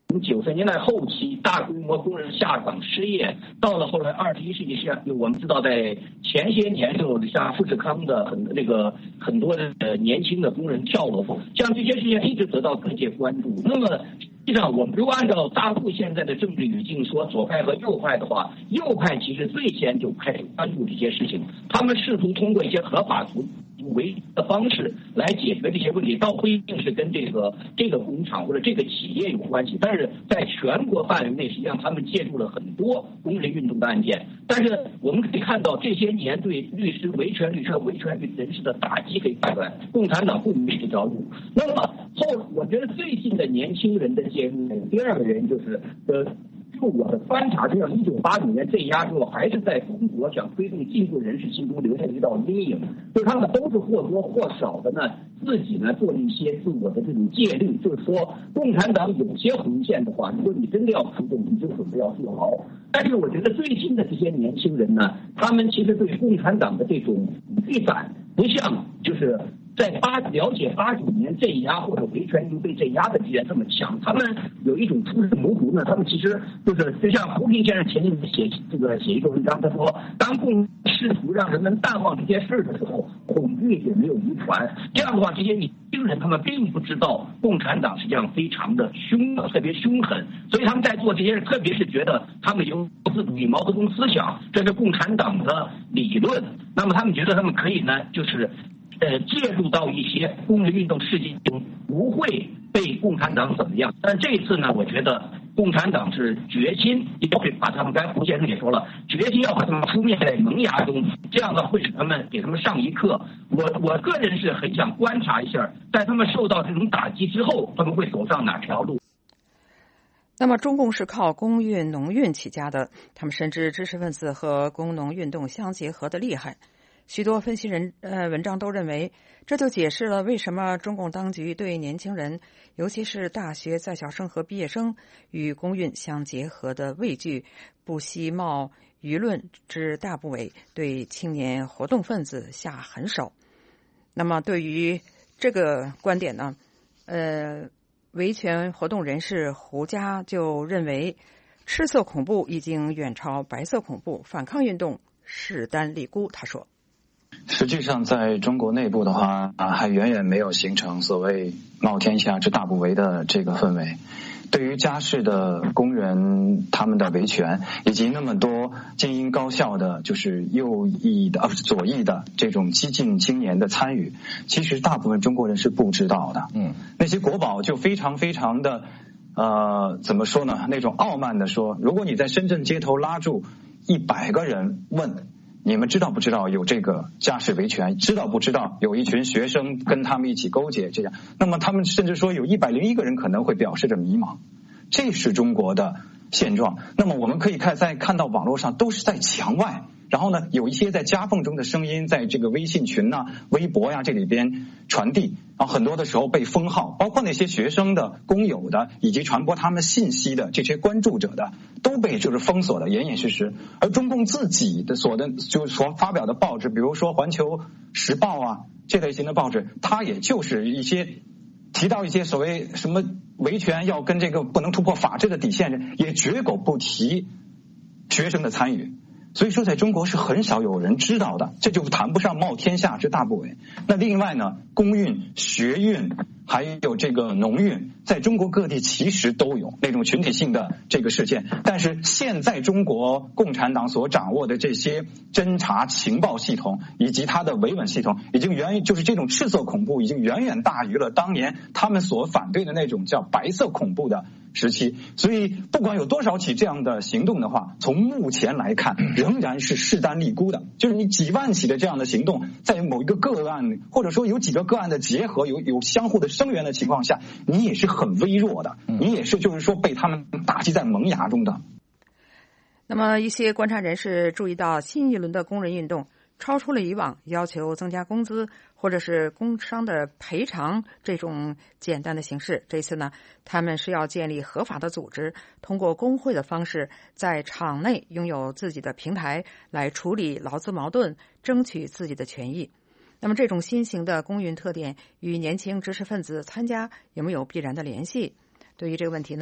从九十年代后期大规模工人下岗失业，到了后来二十一世纪，实际上我们知道在前些年时候，像富士康的很那个很多的呃年轻的工人跳楼，像这些事情一直得到各界关注。那么实际上，我们如果按照大陆现在的政治语境说左派和右派的话，右派其实最先就开始关注这些事情，他们试图通过一些合法途为的方式来解决这些问题，倒不一定是跟这个这个工厂或者这个企业有关系，但是在全国范围内，实际上他们介入了很多工人运动的案件。但是我们可以看到，这些年对律师、维权律师、维权人士的打击可以看出来，共产党不迷这条路。那么后，我觉得最近的年轻人的介入，第二个原因就是呃。就我的观察，就像一九八九年镇压之后，还是在中国想推动进步人士心中留下一道阴影，就是他们都是或多或少的呢，自己呢做了一些自我的这种戒律，就是说，共产党有些红线的话，如果你真的要出动，你就准备要坐牢。但是我觉得最近的这些年轻人呢，他们其实对共产党的这种预感，不像就是在八了解八九年镇压或者维权运动被镇压的这些人这么强，他们有一种初生牛犊呢。他们其实就是就像胡平先生前几年写这个写一个文章，他说，当共试图让人们淡忘这些事的时候，恐惧也没有遗传。这样的话，这些年轻人他们并不知道共产党实际上非常的凶，特别凶狠，所以他们在做这些事，特别是觉得他们有自主毛泽东思想，这是共产党的理论，那么他们觉得他们可以呢，就是呃，介入到一些工人运动事件中，不会被共产党怎么样。但这一次呢，我觉得共产党是决心要会把他们，刚才胡先生也说了，决心要把他们扑灭在萌芽中，这样呢会使他们给他们上一课。我我个人是很想观察一下，在他们受到这种打击之后，他们会走上哪条路。 那么中共是靠工运农运起家的，他们深知知识分子和工农运动相结合的厉害。许多分析人呃文章都认为，这就解释了为什么中共当局对年轻人，尤其是大学在校生和毕业生与工运相结合的畏惧，不惜冒舆论之大不韪，对青年活动分子下狠手。那么对于这个观点呢，呃，维权活动人士胡佳就认为，赤色恐怖已经远超白色恐怖，反抗运动势单力孤。他说， 实际上在中国内部的话啊，还远远没有形成所谓冒天下之大不韪的这个氛围。对于家事的工人他们的维权，以及那么多精英高校的就是右翼的、呃、左翼的这种激进青年的参与，其实大部分中国人是不知道的。嗯，那些国宝就非常非常的呃，怎么说呢？那种傲慢的说，如果你在深圳街头拉住一百个人问，你们知道不知道有这个家事维权？知道不知道有一群学生跟他们一起勾结这样？那么他们甚至说有一百零一个人可能会表示着迷茫，这是中国的现状。那么我们可以看在看到网络上都是在墙外，然后呢有一些在夹缝中的声音在这个微信群啊、微博呀、啊、这里边传递，然后很多的时候被封号，包括那些学生的、工友的以及传播他们信息的这些关注者的，都被就是封锁的严严实实。而中共自己的所的就所发表的报纸，比如说《环球时报》啊这类型的报纸，它也就是一些提到一些所谓什么维权要跟这个不能突破法治的底线，也绝口不提学生的参与。所以说在中国是很少有人知道的，这就谈不上冒天下之大不韪。那另外呢，工运、学运还有这个农运，在中国各地其实都有那种群体性的这个事件，但是现在中国共产党所掌握的这些侦察情报系统以及它的维稳系统，已经远就是这种赤色恐怖已经远远大于了当年他们所反对的那种叫白色恐怖的时期。所以不管有多少起这样的行动的话，从目前来看仍然是势单力孤的，就是你几万起的这样的行动，在某一个个案或者说有几个个案的结合，有有相互的声援的情况下，你也是很微弱的，你也是就是说被他们打击在萌芽中的。 那么一些观察人士注意到，新一轮的工人运动超出了以往要求增加工资或者是工伤的赔偿这种简单的形式。这次呢，他们是要建立合法的组织，通过工会的方式在场内拥有自己的平台来处理劳资矛盾，争取自己的权益。那么这种新型的工运特点与年轻知识分子参加有没有必然的联系？对于这个问题呢，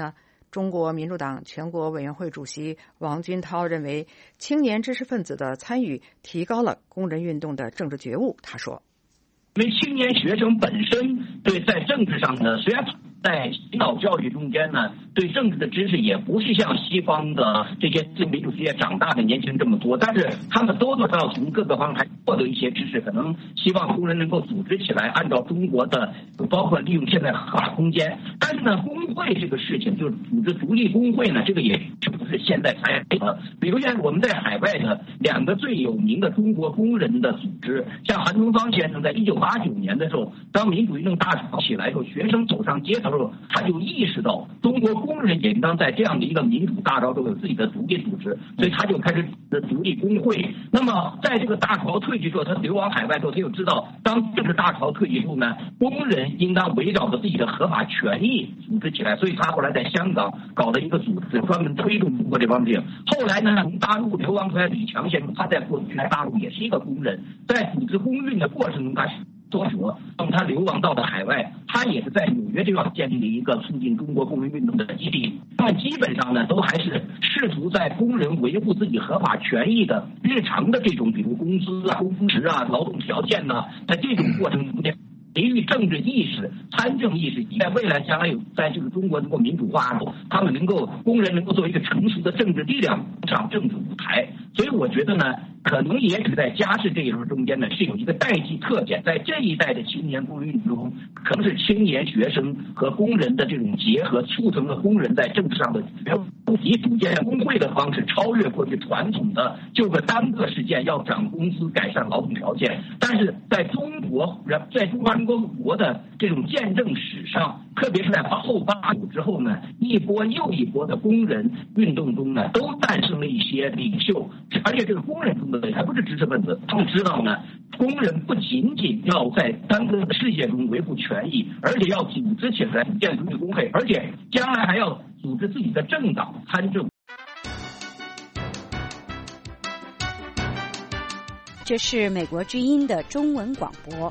中国民主党全国委员会主席王军涛认为，青年知识分子的参与提高了工人运动的政治觉悟。他说， 因为青年学生本身对在政治上呢，虽然在洗脑教育中间呢，对政治的知识也不是像西方的这些自由民主世界长大的年轻人这么多，但是他们多多少少从各个方面还获得一些知识，可能希望工人能够组织起来，按照中国的，包括利用现在合法空间。但是呢，工会这个事情，就是组织独立工会呢，这个也是不是现在才的。比如像我们在海外的两个最有名的中国工人的组织，像韩东方先生在一九八九年的时候，当民主运动大潮起来的时候，学生走上街头的时候，他就意识到中国工人也应当在这样的一个民主大潮中有自己的独立组织，所以他就开始独立工会。那么在这个大潮退去之后，他流亡海外之后，他就知道当政治大潮退去之后呢，工人应当围绕着自己的合法权益组织起来，所以他后来在香港搞了一个组织，专门推动中国这方面。后来呢，从大陆流亡出来李强先生，他在过去来大陆也是一个工人，在组织工运的过程中，他作者当他流亡到了海外，他也是在纽约这样建立了一个促进中国工人运动的基地。他们基本上呢，都还是试图在工人维护自己合法权益的日常的这种，比如工资啊、工时啊、劳动条件呐、啊，在这种过程中间培育政治意识、参政意识，在未来将来有在这个中国能够民主化后，他们能够工人能够作为一个成熟的政治力量上政治舞台。所以我觉得呢，可能也许在家事这一轮中间呢，是有一个代际特点，在这一代的青年工人运动中，可能是青年学生和工人的这种结合，促成了工人在政治上的以组建工会的方式超越过去传统的就个单个事件要涨工资、改善劳动条件。但是在中国，在中华人民共和国的这种见证史上，特别是在后八九之后呢，一波又一波的工人运动中呢，都诞生了一些领袖，而且这个工人中的还不是知识分子，他们知道呢，工人不仅仅要在单个的事业中维护权益，而且要组织起来建独立工会，而且将来还要组织自己的政党参政。 这是美国之音的中文广播。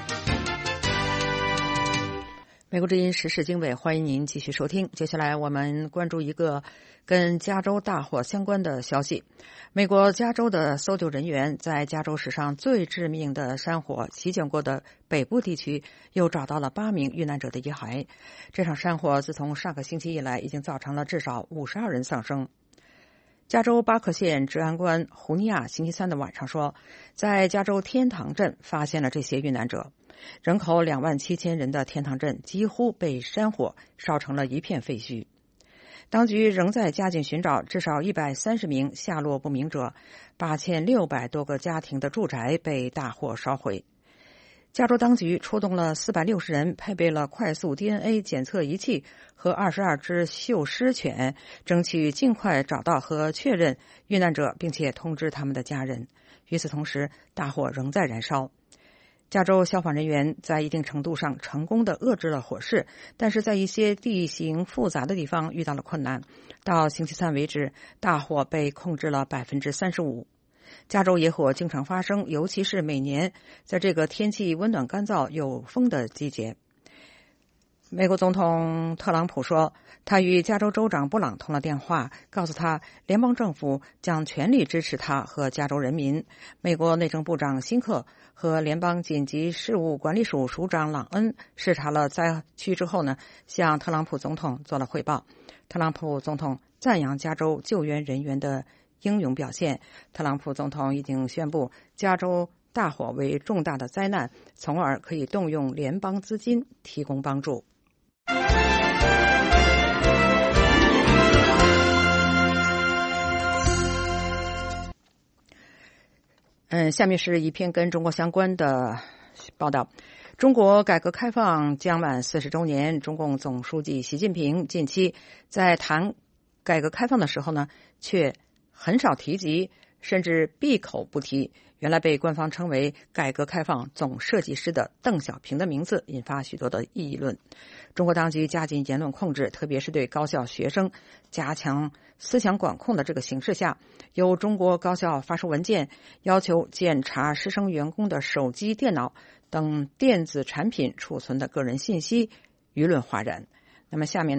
美国之音时事经纬，欢迎您继续收听。接下来我们关注一个跟加州大火相关的消息。美国加州的搜救人员在加州史上最致命的山火席卷过的北部地区又找到了八名遇难者的遗骸。这场山火自从上个星期以来已经造成了至少五十二人丧生。加州巴克县治安官胡尼亚星期三的晚上说，在加州天堂镇发现了这些遇难者。人口两万七千人的天堂镇几乎被山火烧成了一片废墟。当局仍在加紧寻找至少一百三十名下落不明者，八千六百多个家庭的住宅被大火烧毁。加州当局出动了四百六十人，配备了快速 D N A 检测仪器和二十二只嗅尸犬，争取尽快找到和确认遇难者，并且通知他们的家人。与此同时，大火仍在燃烧。加州消防人员在一定程度上成功地遏制了火势，但是在一些地形复杂的地方遇到了困难。到星期三为止，大火被控制了 百分之三十五。加州野火经常发生，尤其是每年在这个天气温暖干燥有风的季节。美国总统特朗普说，他与加州州长布朗通了电话，告诉他联邦政府将全力支持他和加州人民。美国内政部长辛克和联邦紧急事务管理署署长朗恩视察了灾区之后呢，向特朗普总统做了汇报。特朗普总统赞扬加州救援人员的英勇表现。特朗普总统已经宣布加州大火为重大的灾难，从而可以动用联邦资金提供帮助。嗯，下面是一篇跟中国相关的报道。中国改革开放将满四十周年，中共总书记习近平近期在谈改革开放的时候呢，却很少提及，甚至闭口不提原来被官方称为改革开放总设计师的邓小平的名字，引发许多的议论。中国当局加紧言论控制，特别是对高校学生加强思想管控的这个形势下，有中国高校发出文件，要求检查师生员工的手机、电脑等电子产品储存的个人信息，舆论哗然。那么下面呢，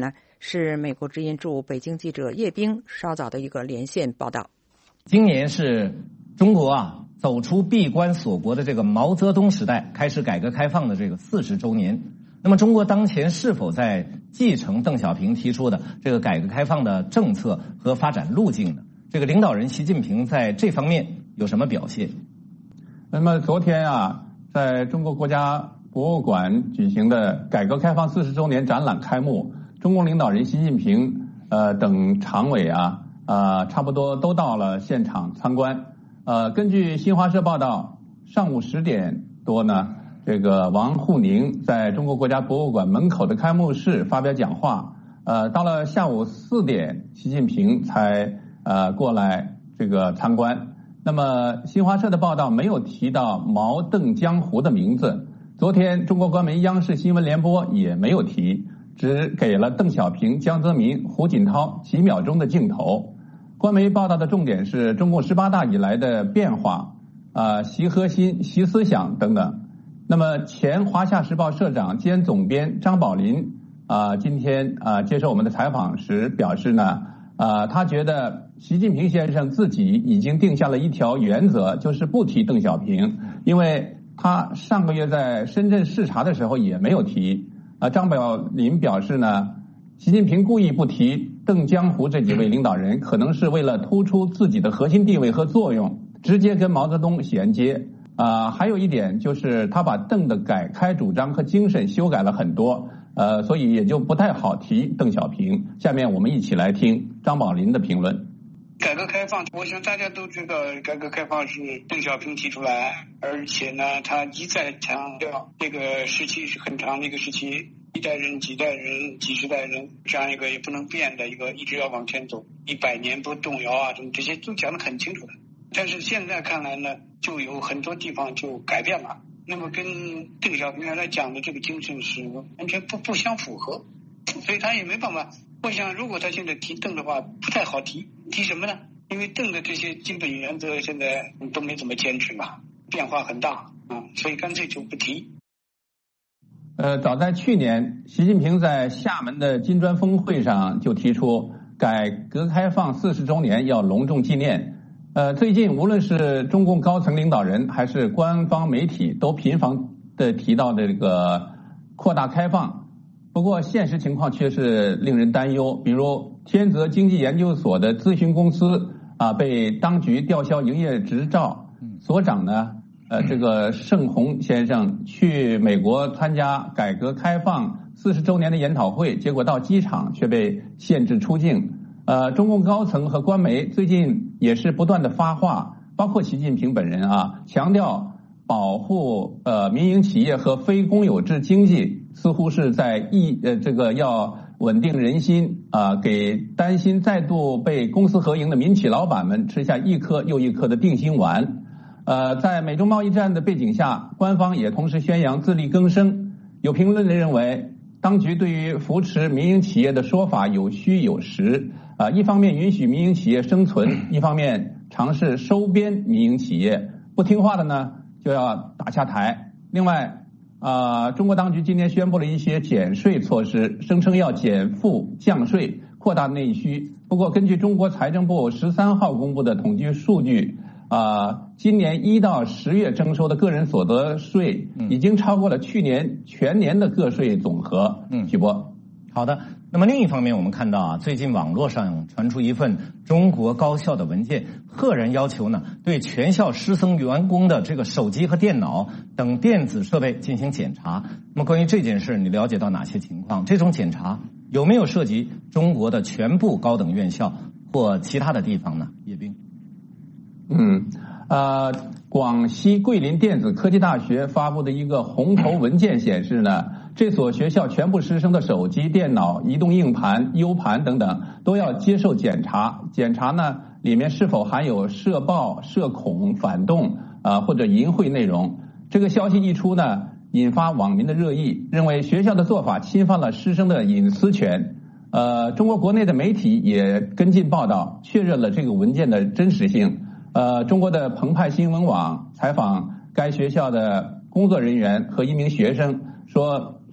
是美国之音驻北京记者叶冰稍早的一个连线报道。 今年是中国啊走出闭关锁国的这个毛泽东时代，开始改革开放的这个四十周年。那么中国当前是否在继承邓小平提出的这个改革开放的政策和发展路径呢？这个领导人习近平在这方面有什么表现？ 那么昨天啊，在中国国家博物馆举行的改革开放四十周年展览开幕，中共领导人习近平呃等常委啊呃差不多都到了现场参观。呃，根据新华社报道，上午十点多呢，这个王沪宁在中国国家博物馆门口的开幕式发表讲话。呃，到了下午四点，习近平才呃过来这个参观。那么新华社的报道没有提到毛邓江湖的名字，昨天中国官媒央视新闻联播也没有提，只给了邓小平、江泽民、胡锦涛几秒钟的镜头。官媒报道的重点是中共十八大以来的变化，啊，习核心、习思想等等。那么前华夏时报社长兼总编张宝林啊，今天啊接受我们的采访时表示呢，啊，他觉得习近平先生自己已经定下了一条原则，就是不提邓小平，因为他上个月在深圳视察的时候也没有提。啊，张宝林表示呢，习近平故意不提邓江湖这几位领导人，可能是为了突出自己的核心地位和作用，直接跟毛泽东衔接。啊、呃，还有一点就是他把邓的改开主张和精神修改了很多，呃，所以也就不太好提邓小平。下面我们一起来听张宝林的评论。 改革开放，我想大家都知道，改革开放是邓小平提出来，而且呢，他一再强调这个时期是很长的一个时期，一代人、几代人、几十代人，这样一个也不能变的一个，一直要往前走，一百年不动摇啊，什么这些都讲得很清楚的。但是现在看来呢，就有很多地方就改变了，那么跟邓小平原来讲的这个精神是完全不不相符合，所以他也没办法。我想，如果他现在提邓的话，不太好提。提什么呢？因为邓的这些基本原则现在都没怎么坚持嘛，变化很大啊、嗯，所以干脆就不提。 呃，早在去年，习近平在厦门的金砖峰会上就提出，改革开放四十周年要隆重纪念。呃，最近无论是中共高层领导人还是官方媒体，都频繁的提到这个扩大开放。不过现实情况却是令人担忧，比如天泽经济研究所的咨询公司啊被当局吊销营业执照，所长呢呃这个盛洪先生去美国参加改革开放四十周年的研讨会，结果到机场却被限制出境。呃中共高层和官媒最近也是不断的发话，包括习近平本人啊，强调保护呃民营企业和非公有制经济，似乎是在一呃这个要稳定人心啊、呃，给担心再度被公私合营的民企老板们吃下一颗又一颗的定心丸。呃，在美中贸易战的背景下，官方也同时宣扬自力更生。有评论人认为，当局对于扶持民营企业的说法有虚有实啊、呃，一方面允许民营企业生存，一方面尝试收编民营企业，不听话的呢就要打下台。另外啊、呃，中国当局今天宣布了一些减税措施，声称要减负降税，扩大内需。不过，根据中国财政部十三号公布的统计数据，啊、呃，今年一到十月征收的个人所得税已经超过了去年全年的个税总和。嗯，许波。 好的。那么另一方面，我们看到啊，最近网络上传出一份中国高校的文件，赫然要求呢对全校师生员工的这个手机和电脑等电子设备进行检查。那么关于这件事，你了解到哪些情况？这种检查有没有涉及中国的全部高等院校或其他的地方呢？叶斌。 嗯，呃，广西桂林电子科技大学发布的一个红头文件显示呢，这所学校全部师生的手机、电脑、移动硬盘、U 盘等等都要接受检查。检查呢，里面是否含有涉暴、涉恐、反动啊、呃、或者淫秽内容。这个消息一出呢，引发网民的热议，认为学校的做法侵犯了师生的隐私权。呃，中国国内的媒体也跟进报道，确认了这个文件的真实性。呃，中国的澎湃新闻网采访该学校的工作人员和一名学生说，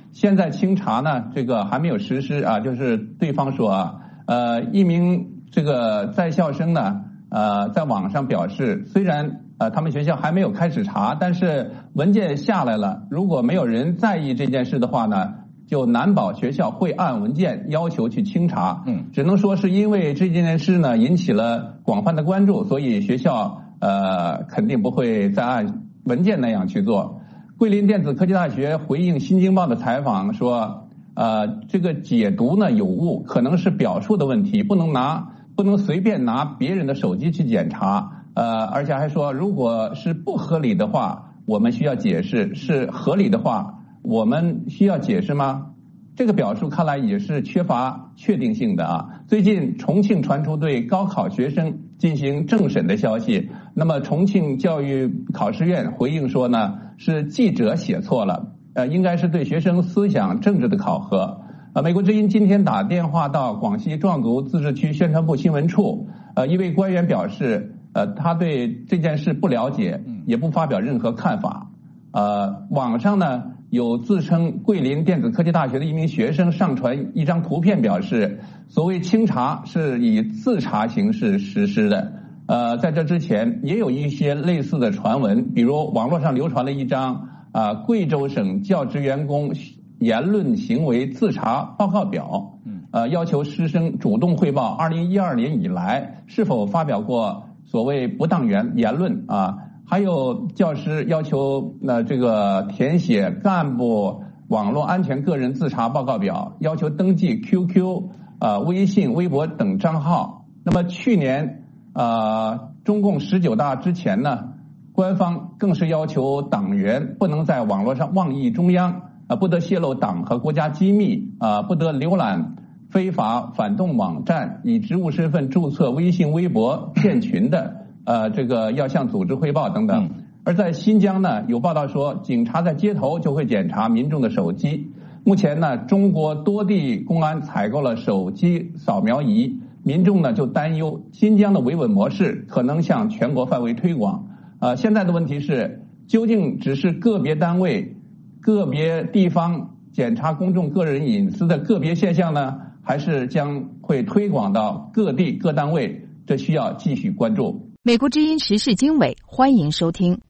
现在清查呢，这个还没有实施啊，就是对方说啊，呃，一名这个在校生呢，呃，在网上表示，虽然呃他们学校还没有开始查，但是文件下来了，如果没有人在意这件事的话呢，就难保学校会按文件要求去清查。嗯，只能说是因为这件事呢引起了广泛的关注，所以学校呃肯定不会再按文件那样去做。桂林电子科技大学回应新京报的采访说，呃，这个解读呢有误，可能是表述的问题，不能拿不能随便拿别人的手机去检查。呃，而且还说，如果是不合理的话，我们需要解释；是合理的话，我们需要解释吗？这个表述看来也是缺乏确定性的啊。最近重庆传出对高考学生进行政审的消息，那么重庆教育考试院回应说呢，是记者写错了，呃，应该是对学生思想政治的考核。呃，美国之音今天打电话到广西壮族自治区宣传部新闻处，呃，一位官员表示，呃，他对这件事不了解，也不发表任何看法。呃，网上呢有自称桂林电子科技大学的一名学生上传一张图片，表示所谓清查是以自查形式实施的。呃，在这之前也有一些类似的传闻，比如网络上流传了一张啊、呃、贵州省教职员工言论行为自查报告表，呃，要求师生主动汇报二零一二年以来是否发表过所谓不当言言论啊。还有教师要求呃这个填写干部网络安全个人自查报告表，要求登记 Q Q、呃微信、微博等账号。那么去年呃中共十九大之前呢，官方更是要求党员不能在网络上妄议中央，呃不得泄露党和国家机密，啊、呃、不得浏览非法反动网站，以职务身份注册微信、微博骗群的。呃，这个要向组织汇报等等。而在新疆呢，有报道说，警察在街头就会检查民众的手机。目前呢，中国多地公安采购了手机扫描仪，民众呢就担忧新疆的维稳模式可能向全国范围推广。呃，现在的问题是，究竟只是个别单位、个别地方检查公众个人隐私的个别现象呢，还是将会推广到各地各单位？这需要继续关注。 美国之音时事经纬，欢迎收听。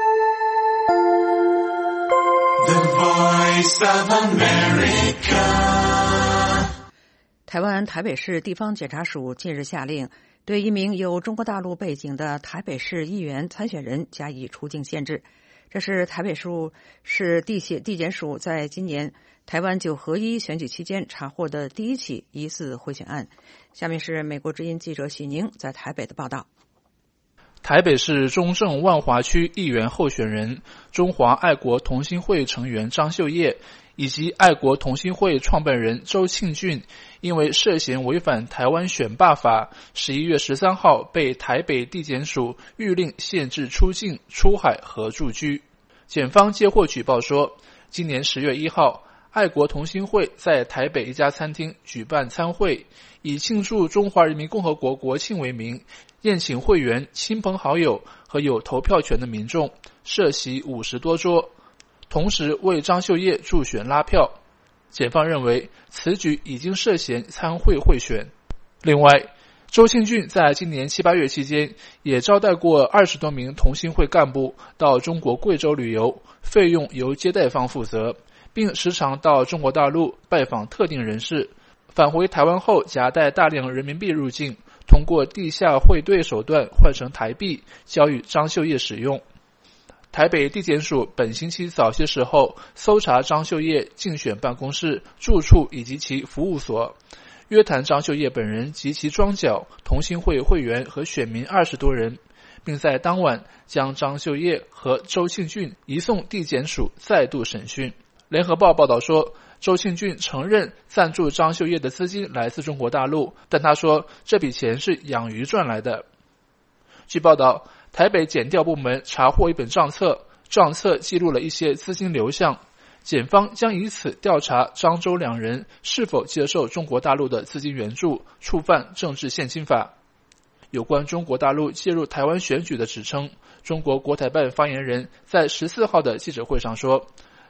The Voice of America。台湾台北市地方检察署近日下令，对一名有中国大陆背景的台北市议员参选人加以出境限制。这是台北市地检署在今年台湾九合一选举期间查获的第一起疑似贿选案。下面是美国之音记者许宁在台北的报道。 台北市中正万华区议员候选人中华爱国同心会成员张秀叶以及爱国同心会创办人周庆俊，因为涉嫌违反台湾选罢法，十一月十三号被台北地检署谕令限制出境、出海和住居。检方接获举报说，今年十月一号，爱国同心会在台北一家餐厅举办餐会，以庆祝中华人民共和国国庆为名，宴请会员、亲朋好友和有投票权的民众，设席五十多桌，同时为张秀叶助选拉票。检方认为此举已经涉嫌参会贿选。另外，周庆俊在今年七八月期间也招待过二十多名同心会干部到中国贵州旅游，费用由接待方负责，并时常到中国大陆拜访特定人士，返回台湾后夹带大量人民币入境，通过地下汇兑手段换成台币，交予张秀叶使用。台北地检署本星期早些时候搜查张秀叶竞选办公室、住处以及其服务所，约谈张秀叶本人及其庄脚、同心会会员和选民二十多人，并在当晚将张秀叶和周庆俊移送地检署再度审讯。联合报报道说，周庆俊承认赞助张秀叶的资金来自中国大陆，但他说这笔钱是养鱼赚来的。据报道，台北检调部门查获一本账册，账册记录了一些资金流向，检方将以此调查张周两人是否接受中国大陆的资金援助，触犯政治献金法。有关中国大陆介入台湾选举的指称，中国国台办发言人在十四号的记者会上说，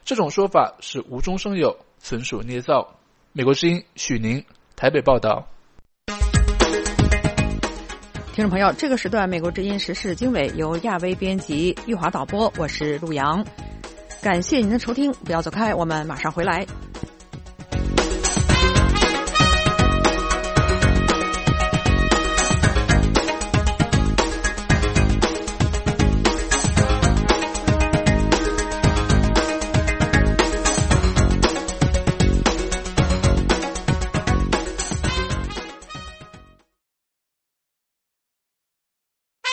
这种说法是无中生有，纯属捏造。美国之音许宁台北报道。 听众朋友，这个时段美国之音时事经纬由亚威编辑，玉华导播，我是陆阳。感谢您的收听，不要走开，我们马上回来。